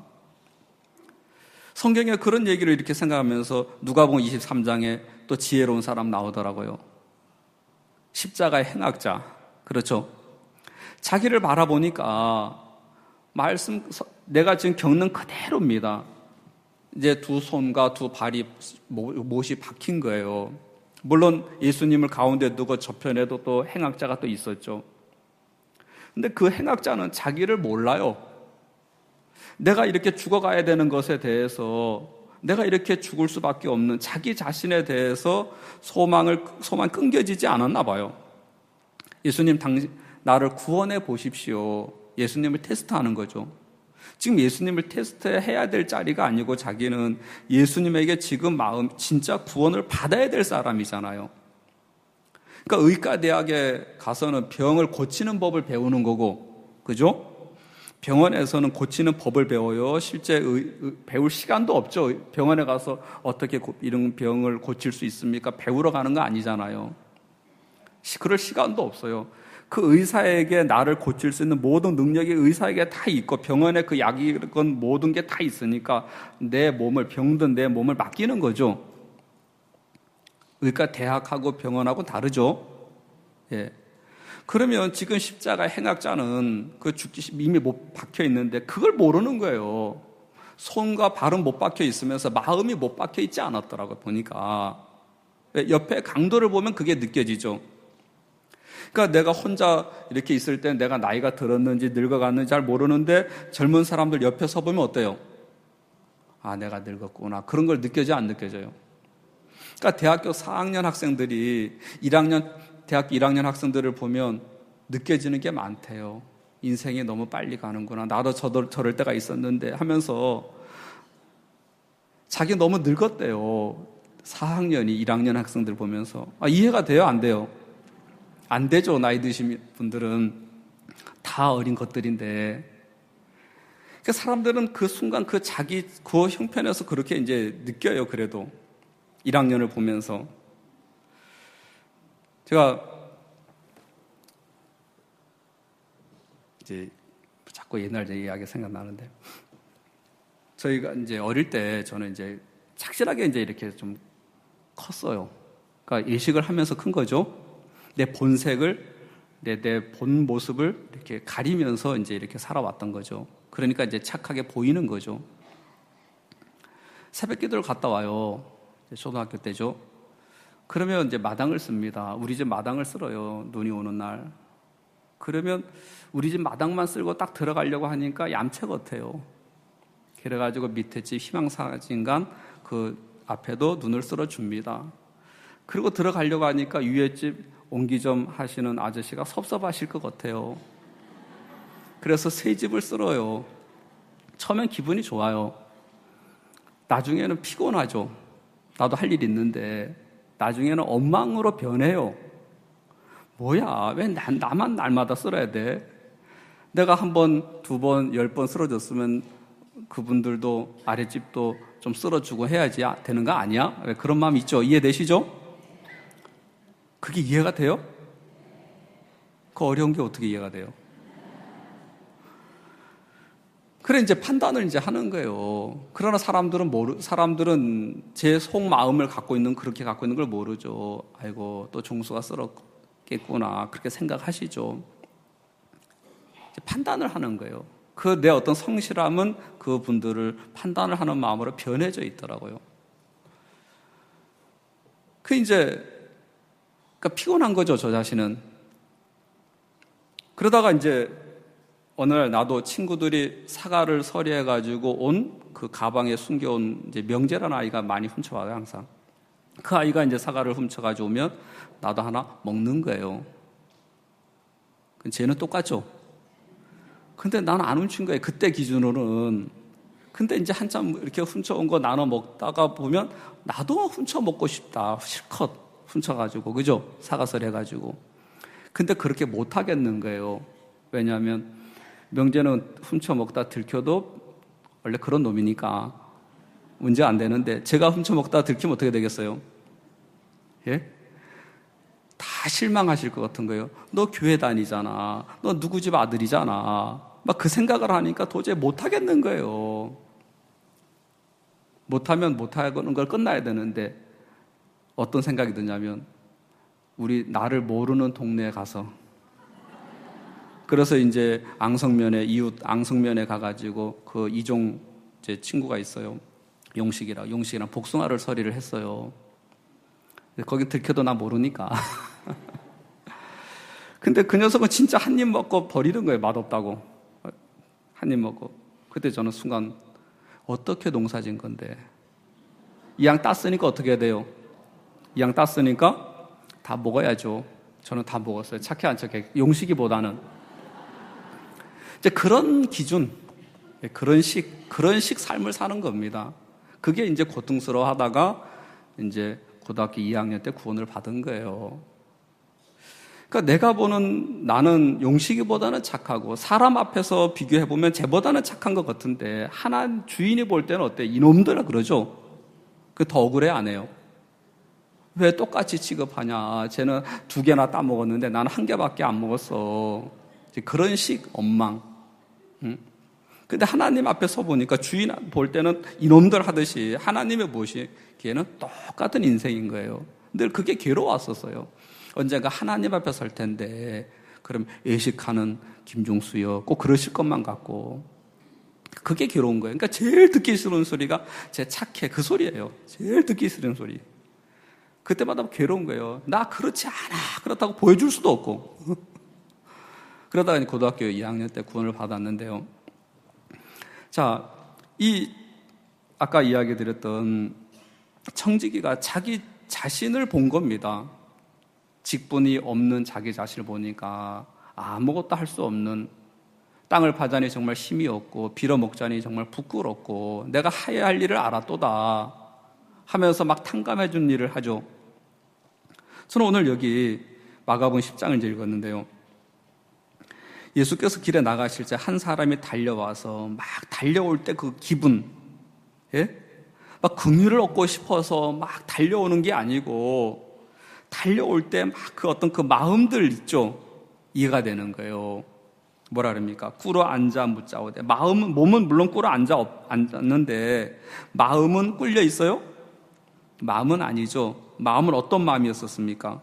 성경에 그런 얘기를 이렇게 생각하면서 누가복음 이십삼 장에 또 지혜로운 사람 나오더라고요. 십자가의 행악자. 그렇죠. 자기를 바라보니까 말씀 내가 지금 겪는 그대로입니다. 이제 두 손과 두 발이 못이 박힌 거예요. 물론 예수님을 가운데 두고 저편에도 또 행악자가 또 있었죠. 근데 그 행악자는 자기를 몰라요. 내가 이렇게 죽어가야 되는 것에 대해서 내가 이렇게 죽을 수밖에 없는 자기 자신에 대해서 소망을, 소망 끊겨지지 않았나 봐요. 예수님 당신, 나를 구원해 보십시오. 예수님을 테스트하는 거죠. 지금 예수님을 테스트해야 될 자리가 아니고 자기는 예수님에게 지금 마음, 진짜 구원을 받아야 될 사람이잖아요. 그러니까 의과대학에 가서는 병을 고치는 법을 배우는 거고, 그죠? 병원에서는 고치는 법을 배워요. 실제 의, 의, 배울 시간도 없죠. 병원에 가서 어떻게 고, 이런 병을 고칠 수 있습니까? 배우러 가는 거 아니잖아요. 시, 그럴 시간도 없어요. 그 의사에게 나를 고칠 수 있는 모든 능력이 의사에게 다 있고 병원에 그 약이건 모든 게 다 있으니까 내 몸을 병든 내 몸을 맡기는 거죠. 의과 대학하고 병원하고 다르죠. 예. 그러면 지금 십자가 행악자는 그 죽기 이미 못 박혀 있는데 그걸 모르는 거예요. 손과 발은 못 박혀 있으면서 마음이 못 박혀 있지 않았더라고요, 보니까. 옆에 강도를 보면 그게 느껴지죠. 그러니까 내가 혼자 이렇게 있을 때 내가 나이가 들었는지 늙어갔는지 잘 모르는데 젊은 사람들 옆에 서 보면 어때요? 아, 내가 늙었구나. 그런 걸 느껴져, 안 느껴져요? 그러니까 대학교 사 학년 학생들이 일 학년 대학교 일 학년 학생들을 보면 느껴지는 게 많대요. 인생이 너무 빨리 가는구나. 나도 저도 저럴 때가 있었는데 하면서 자기 너무 늙었대요. 사 학년이 일 학년 학생들 보면서. 아, 이해가 돼요? 안 돼요? 안 되죠. 나이 드신 분들은 다 어린 것들인데. 그러니까 사람들은 그 순간 그 자기 그 형편에서 그렇게 이제 느껴요. 그래도 일 학년을 보면서. 제가 이제 자꾸 옛날 이야기 생각나는데 저희가 이제 어릴 때 저는 이제 착실하게 이제 이렇게 좀 컸어요. 그러니까 예식을 하면서 큰 거죠. 내 본색을 내 내 본 모습을 이렇게 가리면서 이제 이렇게 살아왔던 거죠. 그러니까 이제 착하게 보이는 거죠. 새벽기도를 갔다 와요. 초등학교 때죠. 그러면 이제 마당을 씁니다. 우리 집 마당을 쓸어요. 눈이 오는 날. 그러면 우리 집 마당만 쓸고 딱 들어가려고 하니까 얌체 같아요. 그래가지고 밑에 집 희망사진관 그 앞에도 눈을 쓸어줍니다. 그리고 들어가려고 하니까 위에 집 옹기 좀 하시는 아저씨가 섭섭하실 것 같아요. 그래서 새 집을 쓸어요. 처음엔 기분이 좋아요. 나중에는 피곤하죠. 나도 할 일 있는데 나중에는 엉망으로 변해요. 뭐야, 왜 나, 나만 날마다 쓸어야 돼? 내가 한 번, 두 번, 열 번 쓸어줬으면 그분들도 아랫집도 좀 쓸어주고 해야지 되는 거 아니야? 왜 그런 마음 있죠? 이해되시죠? 그게 이해가 돼요? 그 어려운 게 어떻게 이해가 돼요? 그래, 이제 판단을 이제 하는 거예요. 그러나 사람들은 모르, 사람들은 제 속마음을 갖고 있는, 그렇게 갖고 있는 걸 모르죠. 아이고, 또 종수가 썰었겠구나. 그렇게 생각하시죠. 이제 판단을 하는 거예요. 그 내 어떤 성실함은 그 분들을 판단을 하는 마음으로 변해져 있더라고요. 그 이제, 그러니까 피곤한 거죠, 저 자신은. 그러다가 이제, 어느 날 나도 친구들이 사과를 서리해가지고 온 그 가방에 숨겨온 이제 명재라는 아이가 많이 훔쳐와요, 항상. 그 아이가 이제 사과를 훔쳐가지고 오면 나도 하나 먹는 거예요. 쟤는 똑같죠? 근데 나는 안 훔친 거예요, 그때 기준으로는. 근데 이제 한참 이렇게 훔쳐온 거 나눠 먹다가 보면 나도 훔쳐 먹고 싶다. 실컷 훔쳐가지고, 그죠? 사과서리 해가지고. 근데 그렇게 못 하겠는 거예요. 왜냐하면 명재는 훔쳐 먹다 들켜도 원래 그런 놈이니까 문제 안 되는데 제가 훔쳐 먹다 들키면 어떻게 되겠어요? 예? 다 실망하실 것 같은 거예요. 너 교회 다니잖아. 너 누구 집 아들이잖아. 막 그 생각을 하니까 도저히 못 하겠는 거예요. 못하면 못하는 걸 끝나야 되는데 어떤 생각이 드냐면 우리 나를 모르는 동네에 가서 그래서 이제 앙성면에, 이웃 앙성면에 가가지고 그 이종 제 친구가 있어요. 용식이라, 용식이랑 복숭아를 서리를 했어요. 거기 들켜도 나 모르니까. 근데 그 녀석은 진짜 한 입 먹고 버리는 거예요. 맛없다고. 한 입 먹고. 그때 저는 순간 어떻게 농사 지은 건데. 이 양 땄으니까 어떻게 해야 돼요? 이 양 땄으니까 다 먹어야죠. 저는 다 먹었어요. 착해 안 착해? 용식이보다는. 이제 그런 기준, 그런 식, 그런 식 삶을 사는 겁니다. 그게 이제 고통스러워 하다가 이제 고등학교 이 학년 때 구원을 받은 거예요. 그러니까 내가 보는 나는 용식이보다는 착하고 사람 앞에서 비교해보면 쟤보다는 착한 것 같은데 하나 주인이 볼 때는 어때? 이놈들아 그러죠? 그 더 억울해 안 해요? 왜 똑같이 취급하냐? 쟤는 두 개나 따먹었는데 나는 한 개밖에 안 먹었어. 그런 식 원망. 응? 근데 하나님 앞에 서 보니까 주인 볼 때는 이놈들 하듯이 하나님의 보시기에는 똑같은 인생인 거예요. 늘 그게 괴로웠었어요. 언젠가 하나님 앞에 설 텐데 그럼 외식하는 김종수요. 꼭 그러실 것만 같고 그게 괴로운 거예요. 그러니까 제일 듣기 싫은 소리가 제 착해 그 소리예요. 제일 듣기 싫은 소리. 그때마다 괴로운 거예요. 나 그렇지 않아. 그렇다고 보여줄 수도 없고. 그러다가 고등학교 이 학년 때 구원을 받았는데요. 자, 이 아까 이야기 드렸던 청지기가 자기 자신을 본 겁니다. 직분이 없는 자기 자신을 보니까 아무것도 할 수 없는 땅을 파자니 정말 힘이 없고 빌어먹자니 정말 부끄럽고 내가 해야 할 일을 알았도다 하면서 막 탕감해 준 일을 하죠. 저는 오늘 여기 마가복음 십 장을 이제 읽었는데요. 예수께서 길에 나가실 때 한 사람이 달려와서 막 달려올 때 그 기분, 예? 막 긍휼을 얻고 싶어서 막 달려오는 게 아니고 달려올 때 막 그 어떤 그 마음들 있죠? 이해가 되는 거예요. 뭐라 그럽니까? 꿇어 앉아 묻자오되 마음은 몸은 물론 꿇어 앉아 앉았는데 마음은 꿇려 있어요? 마음은 아니죠. 마음은 어떤 마음이었었습니까?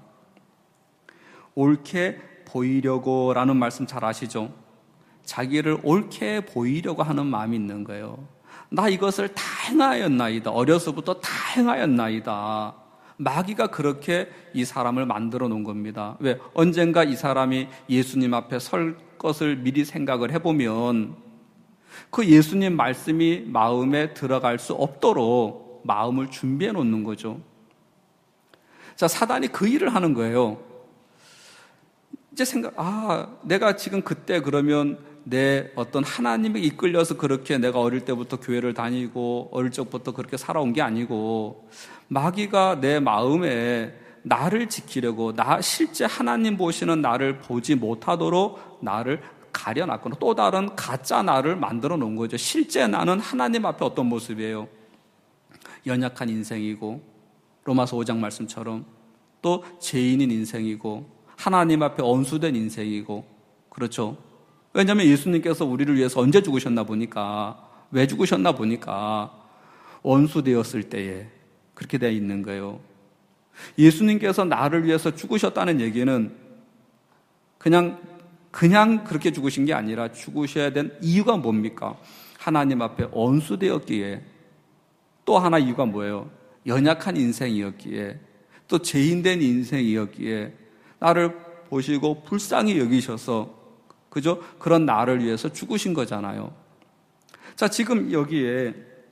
옳게 보이려고 라는 말씀 잘 아시죠? 자기를 옳게 보이려고 하는 마음이 있는 거예요. 나 이것을 다 행하였나이다. 어려서부터 다 행하였나이다. 마귀가 그렇게 이 사람을 만들어 놓은 겁니다. 왜? 언젠가 이 사람이 예수님 앞에 설 것을 미리 생각을 해보면 그 예수님 말씀이 마음에 들어갈 수 없도록 마음을 준비해 놓는 거죠. 자, 사단이 그 일을 하는 거예요. 이제 생각, 아, 내가 지금 그때 그러면 내 어떤 하나님에 이끌려서 그렇게 내가 어릴 때부터 교회를 다니고 어릴 적부터 그렇게 살아온 게 아니고 마귀가 내 마음에 나를 지키려고 나 실제 하나님 보시는 나를 보지 못하도록 나를 가려놨거나 또 다른 가짜 나를 만들어 놓은 거죠. 실제 나는 하나님 앞에 어떤 모습이에요? 연약한 인생이고 로마서 오 장 말씀처럼 또 죄인인 인생이고 하나님 앞에 언수된 인생이고 그렇죠. 왜냐하면 예수님께서 우리를 위해서 언제 죽으셨나 보니까 왜 죽으셨나 보니까 원수되었을 때에 그렇게 되어 있는 거예요. 예수님께서 나를 위해서 죽으셨다는 얘기는 그냥 그냥 그렇게 죽으신 게 아니라 죽으셔야 된 이유가 뭡니까? 하나님 앞에 원수되었기에 또 하나 이유가 뭐예요? 연약한 인생이었기에 또 죄인된 인생이었기에 나를 보시고 불쌍히 여기셔서 그죠? 그런 나를 위해서 죽으신 거잖아요. 자, 지금 여기에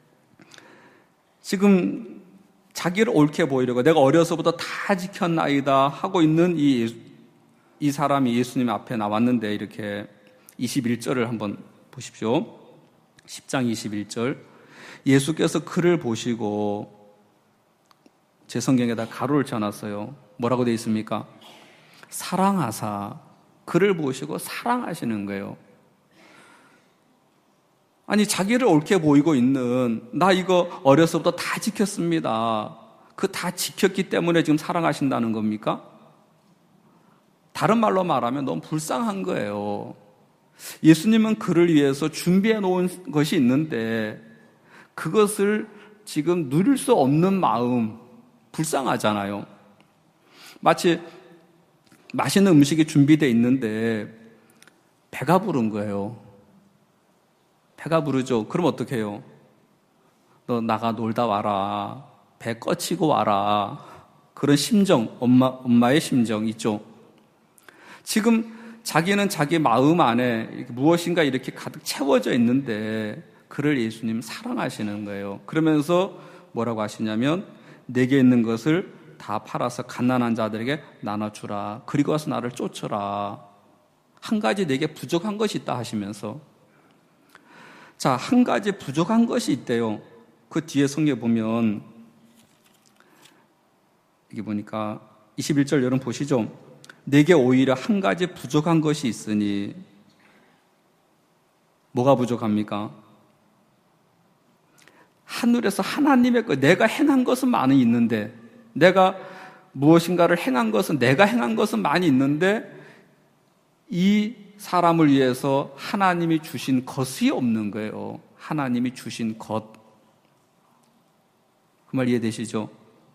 지금 자기를 옳게 보이려고 내가 어려서부터 다 지켰나이다 하고 있는 이, 예수, 이 사람이 예수님 앞에 나왔는데 이렇게 이십일 절을 한번 보십시오. 십 장 이십일 절. 예수께서 그를 보시고 제 성경에다 가로를 쳐놨어요. 뭐라고 되어 있습니까? 사랑하사 그를 보시고 사랑하시는 거예요. 아니 자기를 옳게 보이고 있는 나 이거 어려서부터 다 지켰습니다. 그 다 지켰기 때문에 지금 사랑하신다는 겁니까? 다른 말로 말하면 너무 불쌍한 거예요. 예수님은 그를 위해서 준비해 놓은 것이 있는데 그것을 지금 누릴 수 없는 마음 불쌍하잖아요. 마치 맛있는 음식이 준비되어 있는데 배가 부른 거예요. 배가 부르죠. 그럼 어떻게 해요? 너 나가 놀다 와라. 배 꺼치고 와라. 그런 심정, 엄마, 엄마의 심정 있죠. 지금 자기는 자기 마음 안에 이렇게 무엇인가 이렇게 가득 채워져 있는데 그를 예수님 사랑하시는 거예요. 그러면서 뭐라고 하시냐면 내게 있는 것을 다 팔아서 가난한 자들에게 나눠주라. 그리고 와서 나를 쫓아라. 한 가지 내게 부족한 것이 있다 하시면서 자, 한 가지 부족한 것이 있대요. 그 뒤에 성경에 보면 이게 보니까 이십일 절 여러분 보시죠. 내게 오히려 한 가지 부족한 것이 있으니 뭐가 부족합니까? 하늘에서 하나님의 것, 내가 행한 것은 많이 있는데 내가 무엇인가를 행한 것은 내가 행한 것은 많이 있는데 이 사람을 위해서 하나님이 주신 것이 없는 거예요. 하나님이 주신 것. 그 말 이해되시죠?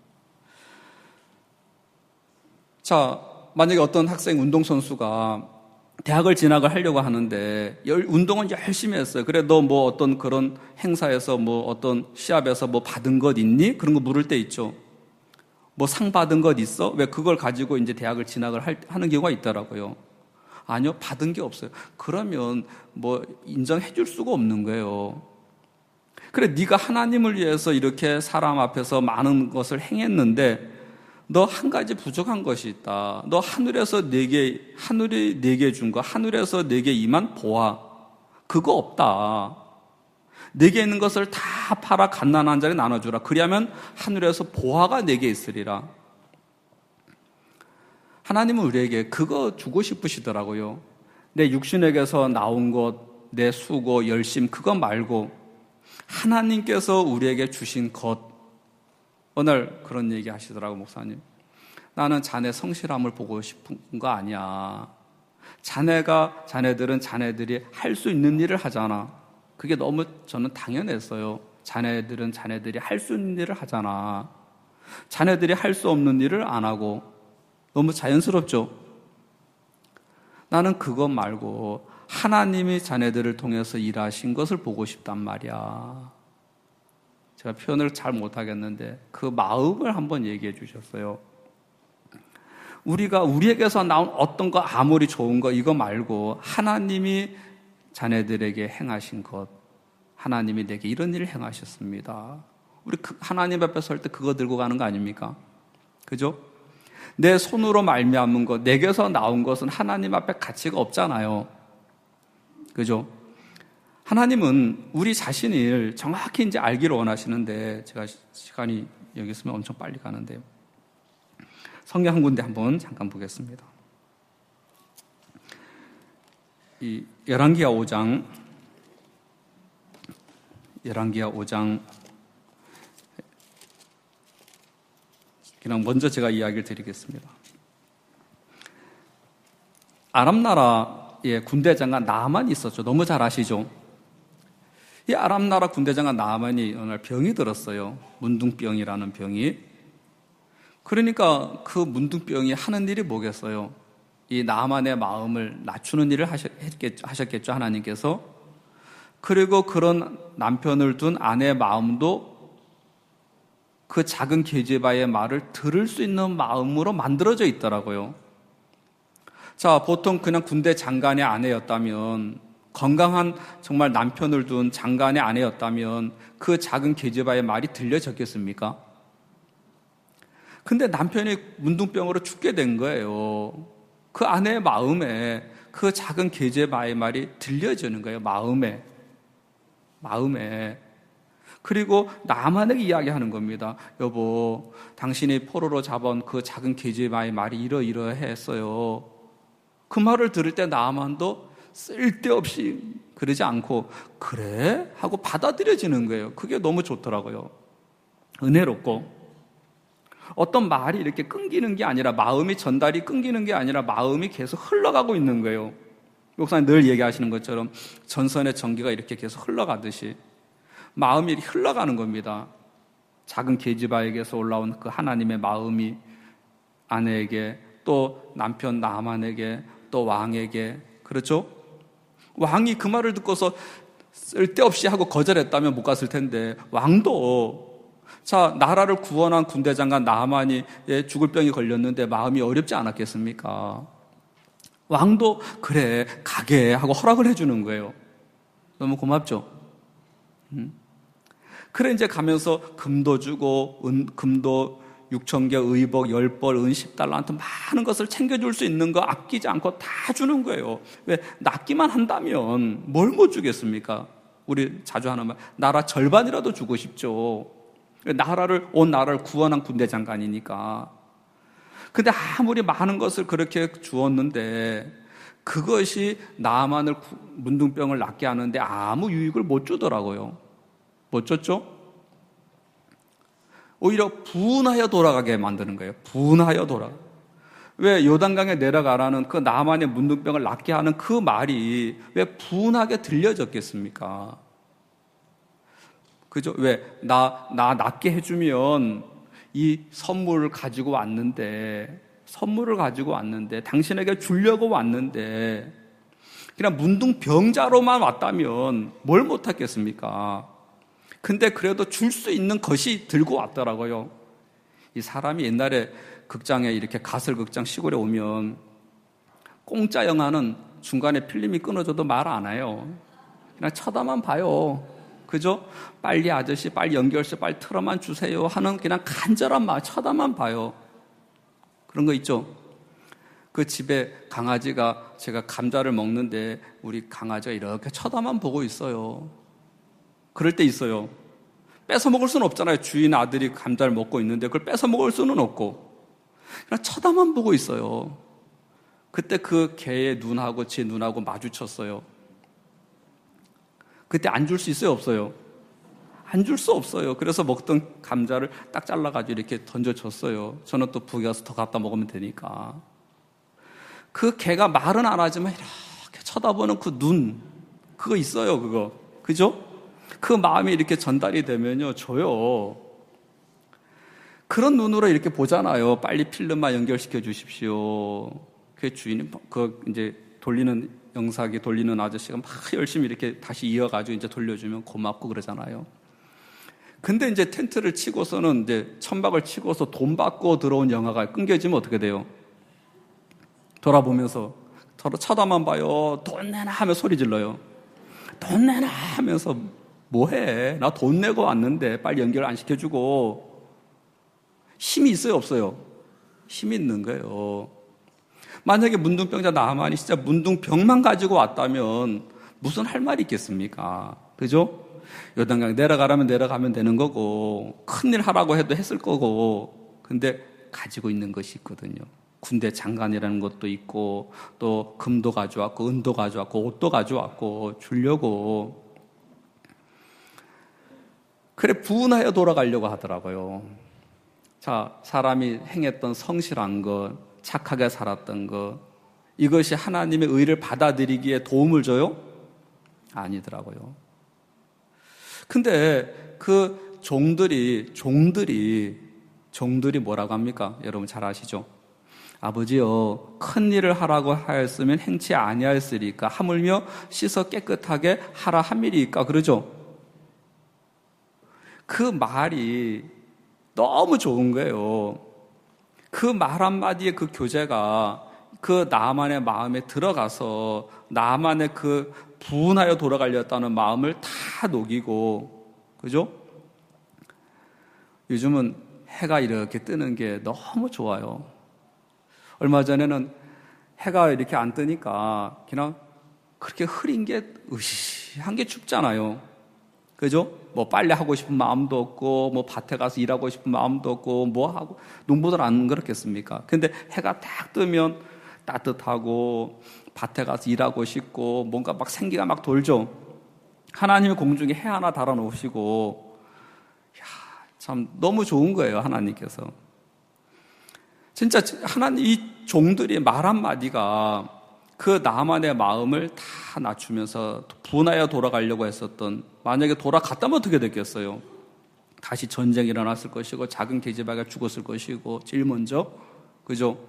자, 만약에 어떤 학생 운동선수가 대학을 진학을 하려고 하는데 운동은 열심히 했어요. 그래 너 뭐 어떤 그런 행사에서 뭐 어떤 시합에서 뭐 받은 것 있니? 그런 거 물을 때 있죠. 뭐 상 받은 것 있어? 왜 그걸 가지고 이제 대학을 진학을 할, 하는 경우가 있더라고요. 아니요, 받은 게 없어요. 그러면 뭐 인정해 줄 수가 없는 거예요. 그래 네가 하나님을 위해서 이렇게 사람 앞에서 많은 것을 행했는데 너 한 가지 부족한 것이 있다. 너 하늘에서 내게 하늘이 내게 준 거, 하늘에서 내게 임한 보화 그거 없다. 내게 있는 것을 다 팔아 갓난한 자에게 나눠주라. 그리하면 하늘에서 보화가 내게 있으리라. 하나님은 우리에게 그거 주고 싶으시더라고요. 내 육신에게서 나온 것, 내 수고, 열심 그거 말고 하나님께서 우리에게 주신 것. 오늘 그런 얘기 하시더라고 목사님. 나는 자네 성실함을 보고 싶은 거 아니야. 자네가 자네들은 자네들이 할 수 있는 일을 하잖아. 그게 너무 저는 당연했어요. 자네들은 자네들이 할 수 있는 일을 하잖아. 자네들이 할 수 없는 일을 안 하고 너무 자연스럽죠. 나는 그것 말고 하나님이 자네들을 통해서 일하신 것을 보고 싶단 말이야. 제가 표현을 잘 못하겠는데 그 마음을 한번 얘기해 주셨어요. 우리가 우리에게서 나온 어떤 거 아무리 좋은 거 이거 말고 하나님이 자네들에게 행하신 것, 하나님이 내게 이런 일을 행하셨습니다. 우리 하나님 앞에 설 때 그거 들고 가는 거 아닙니까? 그죠? 내 손으로 말미암은 것, 내게서 나온 것은 하나님 앞에 가치가 없잖아요. 그죠? 하나님은 우리 자신을 정확히 이제 알기를 원하시는데, 제가 시간이 여기 있으면 엄청 빨리 가는데요. 성경 한 군데 한번 잠깐 보겠습니다. 이 열왕기하 오 장, 열왕기하 오 장, 그냥 먼저 제가 이야기를 드리겠습니다. 아람 나라의 군대 장관 나아만이 있었죠. 너무 잘 아시죠? 이 아람 나라 군대 장관 나아만이 어느 날 병이 들었어요. 문둥병이라는 병이. 그러니까 그 문둥병이 하는 일이 뭐겠어요? 이 나아만의 마음을 낮추는 일을 하셨겠죠, 하셨겠죠, 하나님께서. 그리고 그런 남편을 둔 아내의 마음도 그 작은 게제바의 말을 들을 수 있는 마음으로 만들어져 있더라고요. 자, 보통 그냥 군대 장관의 아내였다면, 건강한 정말 남편을 둔 장관의 아내였다면 그 작은 게제바의 말이 들려졌겠습니까? 근데 남편이 문둥병으로 죽게 된 거예요. 그 아내의 마음에 그 작은 게제바의 말이 들려지는 거예요. 마음에. 마음에. 그리고 나만에게 이야기하는 겁니다. 여보, 당신이 포로로 잡은 그 작은 게제바의 말이 이러이러했어요. 그 말을 들을 때 나만도 쓸데없이 그러지 않고 그래? 하고 받아들여지는 거예요. 그게 너무 좋더라고요. 은혜롭고. 어떤 말이 이렇게 끊기는 게 아니라, 마음이 전달이 끊기는 게 아니라 마음이 계속 흘러가고 있는 거예요. 목사님 늘 얘기하시는 것처럼 전선의 전기가 이렇게 계속 흘러가듯이 마음이 흘러가는 겁니다. 작은 게지바에게서 올라온 그 하나님의 마음이 아내에게, 또 남편 나아만에게, 또 왕에게. 그렇죠? 왕이 그 말을 듣고서 쓸데없이 하고 거절했다면 못 갔을 텐데, 왕도, 자, 나라를 구원한 군대 장관 나아만이 죽을 병이 걸렸는데 마음이 어렵지 않았겠습니까? 왕도 그래 가게 하고 허락을 해주는 거예요. 너무 고맙죠? 음. 그래 이제 가면서 금도 주고, 은, 금도 육천 개, 의복 열 벌, 은 십 달란트 많은 것을 챙겨줄 수 있는 거 아끼지 않고 다 주는 거예요. 왜? 낫기만 한다면 뭘 못 주겠습니까? 우리 자주 하는 말, 나라 절반이라도 주고 싶죠. 나라를, 온 나라를 구원한 군대 장관이니까. 근데 아무리 많은 것을 그렇게 주었는데 그것이 나아만을 문둥병을 낫게 하는데 아무 유익을 못 주더라고요. 못 줬죠? 오히려 분하여 돌아가게 만드는 거예요. 분하여 돌아가. 왜 요단강에 내려가라는 그 나아만의 문둥병을 낫게 하는 그 말이 왜 분하게 들려졌겠습니까? 그죠? 왜? 나, 나 낫게 해주면 이 선물을 가지고 왔는데, 선물을 가지고 왔는데, 당신에게 주려고 왔는데, 그냥 문둥병자로만 왔다면 뭘 못하겠습니까? 근데 그래도 줄 수 있는 것이 들고 왔더라고요. 이 사람이 옛날에 극장에 이렇게 가설극장 시골에 오면 공짜 영화는 중간에 필름이 끊어져도 말 안 해요. 그냥 쳐다만 봐요. 그죠? 빨리 아저씨, 빨리 연결서 빨리 틀어만 주세요 하는 그냥 간절한 마음, 쳐다만 봐요. 그런 거 있죠? 그 집에 강아지가, 제가 감자를 먹는데 우리 강아지가 이렇게 쳐다만 보고 있어요. 그럴 때 있어요. 뺏어 먹을 수는 없잖아요. 주인 아들이 감자를 먹고 있는데 그걸 뺏어 먹을 수는 없고 그냥 쳐다만 보고 있어요. 그때 그 개의 눈하고 제 눈하고 마주쳤어요. 그때 안 줄 수 있어요, 없어요? 안 줄 수 없어요. 그래서 먹던 감자를 딱 잘라가지고 이렇게 던져줬어요. 저는 또 부엌에 가서 더 갖다 먹으면 되니까. 그 개가 말은 안 하지만 이렇게 쳐다보는 그 눈, 그거 있어요, 그거. 그죠? 그 마음이 이렇게 전달이 되면요, 줘요. 그런 눈으로 이렇게 보잖아요. 빨리 필름만 연결시켜 주십시오. 그 주인이, 그 이제 돌리는, 영상기 돌리는 아저씨가 막 열심히 이렇게 다시 이어가지고 이제 돌려주면 고맙고 그러잖아요. 근데 이제 텐트를 치고서는 이제 천막을 치고서 돈 받고 들어온 영화가 끊겨지면 어떻게 돼요? 돌아보면서 서로 쳐다만 봐요. 돈 내놔 하며 소리 질러요. 돈 내놔 하면서 뭐해? 나 돈 내고 왔는데 빨리 연결 안 시켜주고. 힘이 있어요, 없어요? 힘이 있는 거예요. 만약에 문둥병자 나만이 진짜 문둥병만 가지고 왔다면 무슨 할 말이 있겠습니까? 그죠? 요단강 내려가라면 내려가면 되는 거고, 큰일 하라고 해도 했을 거고, 근데 가지고 있는 것이 있거든요. 군대 장관이라는 것도 있고, 또 금도 가져왔고, 은도 가져왔고, 옷도 가져왔고, 주려고. 그래, 부은하여 돌아가려고 하더라고요. 자, 사람이 행했던 성실한 것, 착하게 살았던 것, 이것이 하나님의 의를 받아들이기에 도움을 줘요? 아니더라고요. 근데 그 종들이, 종들이, 종들이 뭐라고 합니까? 여러분 잘 아시죠? 아버지여, 큰 일을 하라고 하였으면 행치 아니하였으리까 하물며 씻어 깨끗하게 하라 함이리까, 그러죠? 그 말이 너무 좋은 거예요. 그 말 한마디의 그 교제가 그 나만의 마음에 들어가서 나만의 그 분하여 돌아가려다는 마음을 다 녹이고, 그죠? 요즘은 해가 이렇게 뜨는 게 너무 좋아요. 얼마 전에는 해가 이렇게 안 뜨니까 그냥 그렇게 흐린 게 으시한 게 춥잖아요. 그죠? 뭐 빨래 하고 싶은 마음도 없고, 뭐 밭에 가서 일하고 싶은 마음도 없고, 뭐 하고, 농부들 안 그렇겠습니까? 근데 해가 딱 뜨면 따뜻하고, 밭에 가서 일하고 싶고, 뭔가 막 생기가 막 돌죠? 하나님의 공중에 해 하나 달아 놓으시고, 야, 참 너무 좋은 거예요, 하나님께서. 진짜 하나님, 이 종들이 말 한마디가 그 나만의 마음을 다 낮추면서 분하여 돌아가려고 했었던, 만약에 돌아갔다면 어떻게 됐겠어요? 다시 전쟁이 일어났을 것이고, 작은 계집아이가 죽었을 것이고, 제일 먼저. 그죠?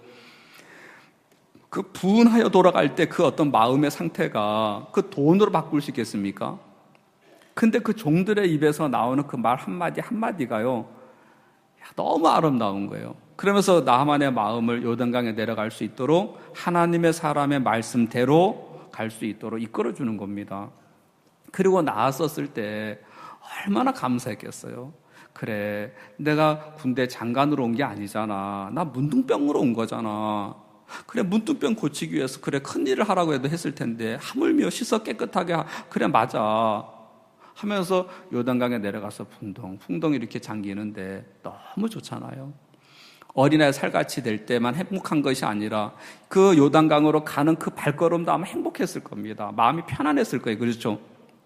그 분하여 돌아갈 때 그 어떤 마음의 상태가 그 돈으로 바꿀 수 있겠습니까? 근데 그 종들의 입에서 나오는 그 말 한마디 한마디가요, 너무 아름다운 거예요. 그러면서 나만의 마음을 요단강에 내려갈 수 있도록 하나님의 사람의 말씀대로 갈 수 있도록 이끌어주는 겁니다. 그리고 나왔었을 때 얼마나 감사했겠어요. 그래, 내가 군대 장관으로 온 게 아니잖아. 나 문둥병으로 온 거잖아. 그래, 문둥병 고치기 위해서 그래 큰일을 하라고 해도 했을 텐데 하물며 씻어 깨끗하게 하, 그래 맞아 하면서 요단강에 내려가서 풍덩 풍덩 이렇게 잠기는데 너무 좋잖아요. 어린아이 살같이 될 때만 행복한 것이 아니라 그 요단강으로 가는 그 발걸음도 아마 행복했을 겁니다. 마음이 편안했을 거예요. 그렇죠?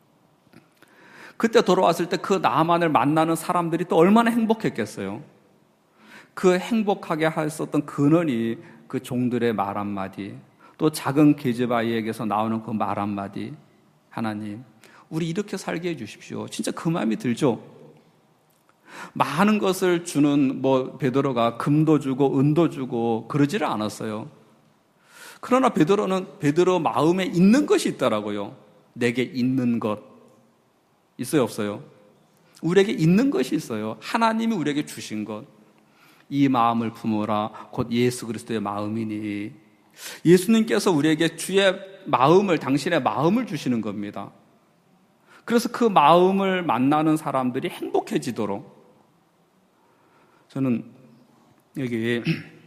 그때 돌아왔을 때 그 나만을 만나는 사람들이 또 얼마나 행복했겠어요. 그 행복하게 했었던 근원이 그 종들의 말 한마디, 또 작은 계집아이에게서 나오는 그 말 한마디. 하나님, 우리 이렇게 살게 해주십시오. 진짜 그 마음이 들죠? 많은 것을 주는 뭐 베드로가 금도 주고 은도 주고 그러지를 않았어요. 그러나 베드로는 베드로 마음에 있는 것이 있더라고요. 내게 있는 것 있어요, 없어요? 우리에게 있는 것이 있어요. 하나님이 우리에게 주신 것. 이 마음을 품어라. 곧 예수 그리스도의 마음이니. 예수님께서 우리에게 주의 마음을, 당신의 마음을 주시는 겁니다. 그래서 그 마음을 만나는 사람들이 행복해지도록. 저는 여기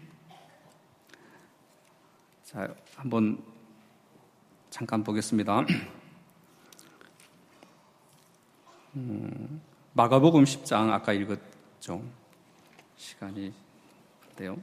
자 한번 잠깐 보겠습니다. 음, 마가복음 십 장 아까 읽었죠. 시간이 돼요.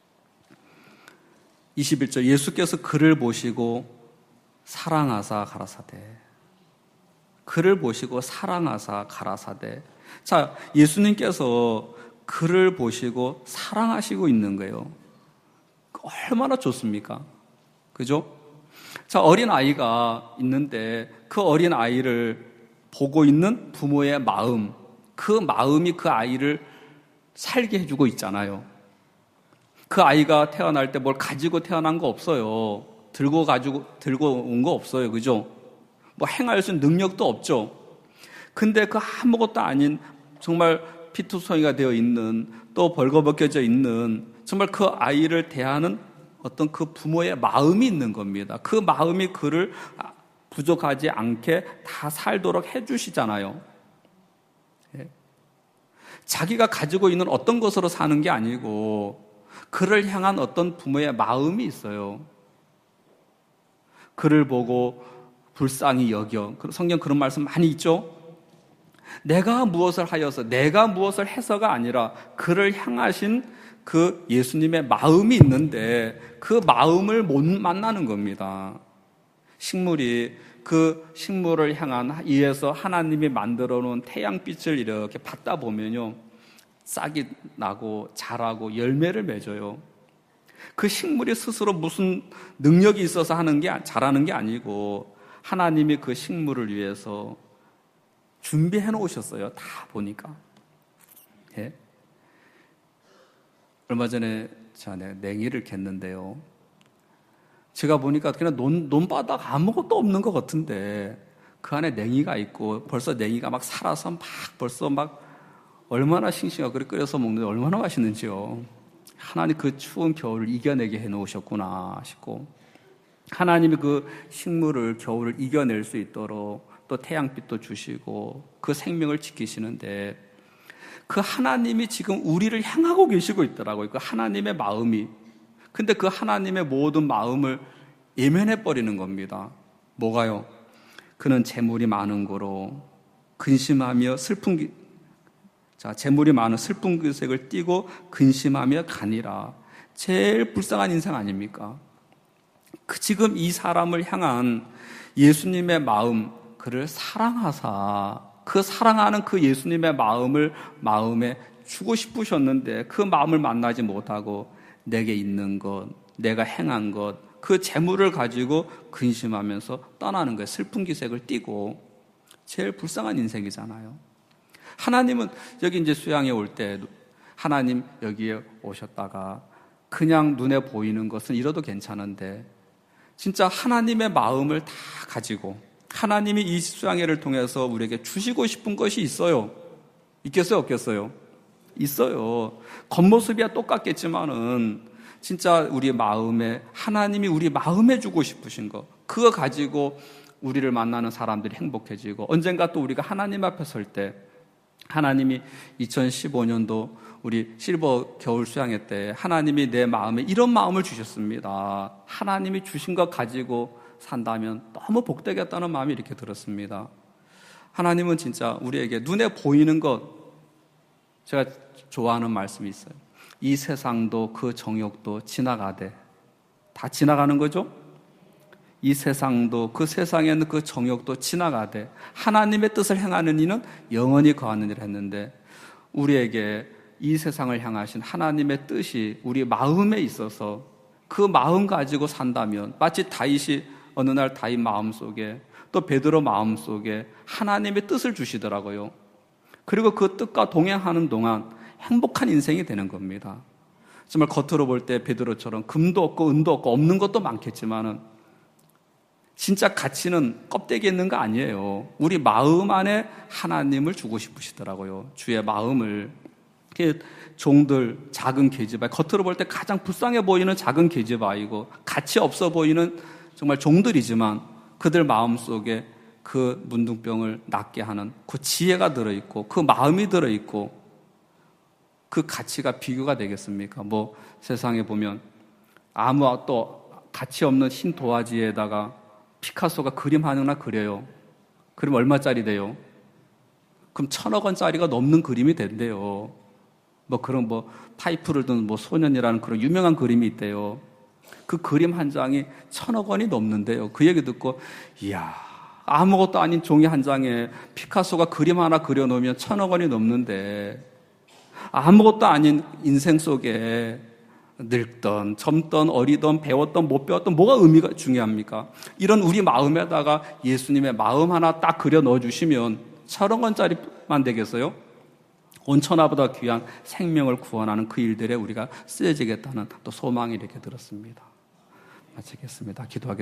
이십일 절 예수께서 그를 보시고 사랑하사 가라사대. 그를 보시고 사랑하사 가라사대. 자, 예수님께서 그를 보시고 사랑하시고 있는 거예요. 얼마나 좋습니까? 그죠? 자, 어린 아이가 있는데 그 어린 아이를 보고 있는 부모의 마음, 그 마음이 그 아이를 살게 해주고 있잖아요. 그 아이가 태어날 때 뭘 가지고 태어난 거 없어요. 들고 가지고, 들고 온 거 없어요. 그죠? 뭐 행할 수 있는 능력도 없죠. 근데 그 아무것도 아닌 정말 피투성이가 되어 있는, 또 벌거벗겨져 있는, 정말 그 아이를 대하는 어떤 그 부모의 마음이 있는 겁니다. 그 마음이 그를 부족하지 않게 다 살도록 해주시잖아요. 예. 자기가 가지고 있는 어떤 것으로 사는 게 아니고 그를 향한 어떤 부모의 마음이 있어요. 그를 보고 불쌍히 여겨. 성경 그런 말씀 많이 있죠? 내가 무엇을 하여서, 내가 무엇을 해서가 아니라 그를 향하신 그 예수님의 마음이 있는데 그 마음을 못 만나는 겁니다. 식물이 그 식물을 향한 이에서 하나님이 만들어 놓은 태양빛을 이렇게 받다 보면요, 싹이 나고 자라고 열매를 맺어요. 그 식물이 스스로 무슨 능력이 있어서 하는 게, 자라는 게 아니고 하나님이 그 식물을 위해서 준비해 놓으셨어요. 다 보니까. 예? 얼마 전에 제가 냉이를 캤는데요, 제가 보니까 그냥 논, 논바닥 아무것도 없는 것 같은데 그 안에 냉이가 있고 벌써 냉이가 막 살아서 막 벌써 막 얼마나 싱싱하고 그래 끓여서 먹는데 얼마나 맛있는지요. 하나님 그 추운 겨울을 이겨내게 해놓으셨구나 싶고, 하나님이 그 식물을, 겨울을 이겨낼 수 있도록 또 태양빛도 주시고 그 생명을 지키시는데, 그 하나님이 지금 우리를 향하고 계시고 있더라고요. 그 하나님의 마음이. 근데 그 하나님의 모든 마음을 예면해 버리는 겁니다. 뭐가요? 그는 재물이 많은 거로 근심하며 슬픈 기... 자, 재물이 많은 슬픈 기색을 띠고 근심하며 가니라. 제일 불쌍한 인생 아닙니까? 그 지금 이 사람을 향한 예수님의 마음, 그를 사랑하사 그 사랑하는 그 예수님의 마음을 마음에 주고 싶으셨는데 그 마음을 만나지 못하고 내게 있는 것, 내가 행한 것, 그 재물을 가지고 근심하면서 떠나는 거예요. 슬픈 기색을 띠고. 제일 불쌍한 인생이잖아요. 하나님은 여기 이제 수양에 올 때 하나님 여기에 오셨다가 그냥 눈에 보이는 것은 잃어도 괜찮은데 진짜 하나님의 마음을 다 가지고 하나님이 이 수양회를 통해서 우리에게 주시고 싶은 것이 있어요. 있겠어요? 없겠어요? 있어요. 겉모습이야 똑같겠지만은 진짜 우리 마음에, 하나님이 우리 마음에 주고 싶으신 거, 그거 가지고 우리를 만나는 사람들이 행복해지고, 언젠가 또 우리가 하나님 앞에 설 때 하나님이 이천십오 년도 우리 실버 겨울 수양회 때 하나님이 내 마음에 이런 마음을 주셨습니다. 하나님이 주신 것 가지고 산다면 너무 복되겠다는 마음이 이렇게 들었습니다. 하나님은 진짜 우리에게 눈에 보이는 것, 제가 좋아하는 말씀이 있어요. 이 세상도 그 정욕도 지나가되, 다 지나가는 거죠? 이 세상도 그 세상에 있는 그 정욕도 지나가되 하나님의 뜻을 행하는 이는 영원히 거하는 일을 했는데, 우리에게 이 세상을 향하신 하나님의 뜻이 우리 마음에 있어서 그 마음 가지고 산다면, 마치 다윗이 어느 날 다윗 마음속에 또 베드로 마음속에 하나님의 뜻을 주시더라고요. 그리고 그 뜻과 동행하는 동안 행복한 인생이 되는 겁니다. 정말 겉으로 볼 때 베드로처럼 금도 없고 은도 없고 없는 것도 많겠지만은 진짜 가치는 껍데기에 있는 거 아니에요. 우리 마음 안에 하나님을 주고 싶으시더라고요. 주의 마음을. 종들, 작은 계집아이, 겉으로 볼 때 가장 불쌍해 보이는 작은 계집아이고 가치 없어 보이는 정말 종들이지만 그들 마음속에 그 문둥병을 낫게 하는 그 지혜가 들어있고 그 마음이 들어있고, 그 가치가 비교가 되겠습니까? 뭐 세상에 보면 아무 또 가치 없는 흰 도화지에다가 피카소가 그림 하나 그려요. 그럼 얼마짜리 돼요? 그럼 천억 원짜리가 넘는 그림이 된대요. 뭐 그런 뭐 파이프를 든 뭐 소년이라는 그런 유명한 그림이 있대요. 그 그림 한 장이 천억 원이 넘는데요. 그 얘기 듣고, 이야, 아무것도 아닌 종이 한 장에 피카소가 그림 하나 그려놓으면 천억 원이 넘는데, 아무것도 아닌 인생 속에 늙던, 젊던, 어리던, 배웠던, 못 배웠던 뭐가 의미가 중요합니까? 이런 우리 마음에다가 예수님의 마음 하나 딱 그려 넣어주시면 천억 원짜리만 되겠어요? 온천하보다 귀한 생명을 구원하는 그 일들에 우리가 쓰여지겠다는 또 소망이 이렇게 들었습니다. 마치겠습니다. 기도하겠습니다.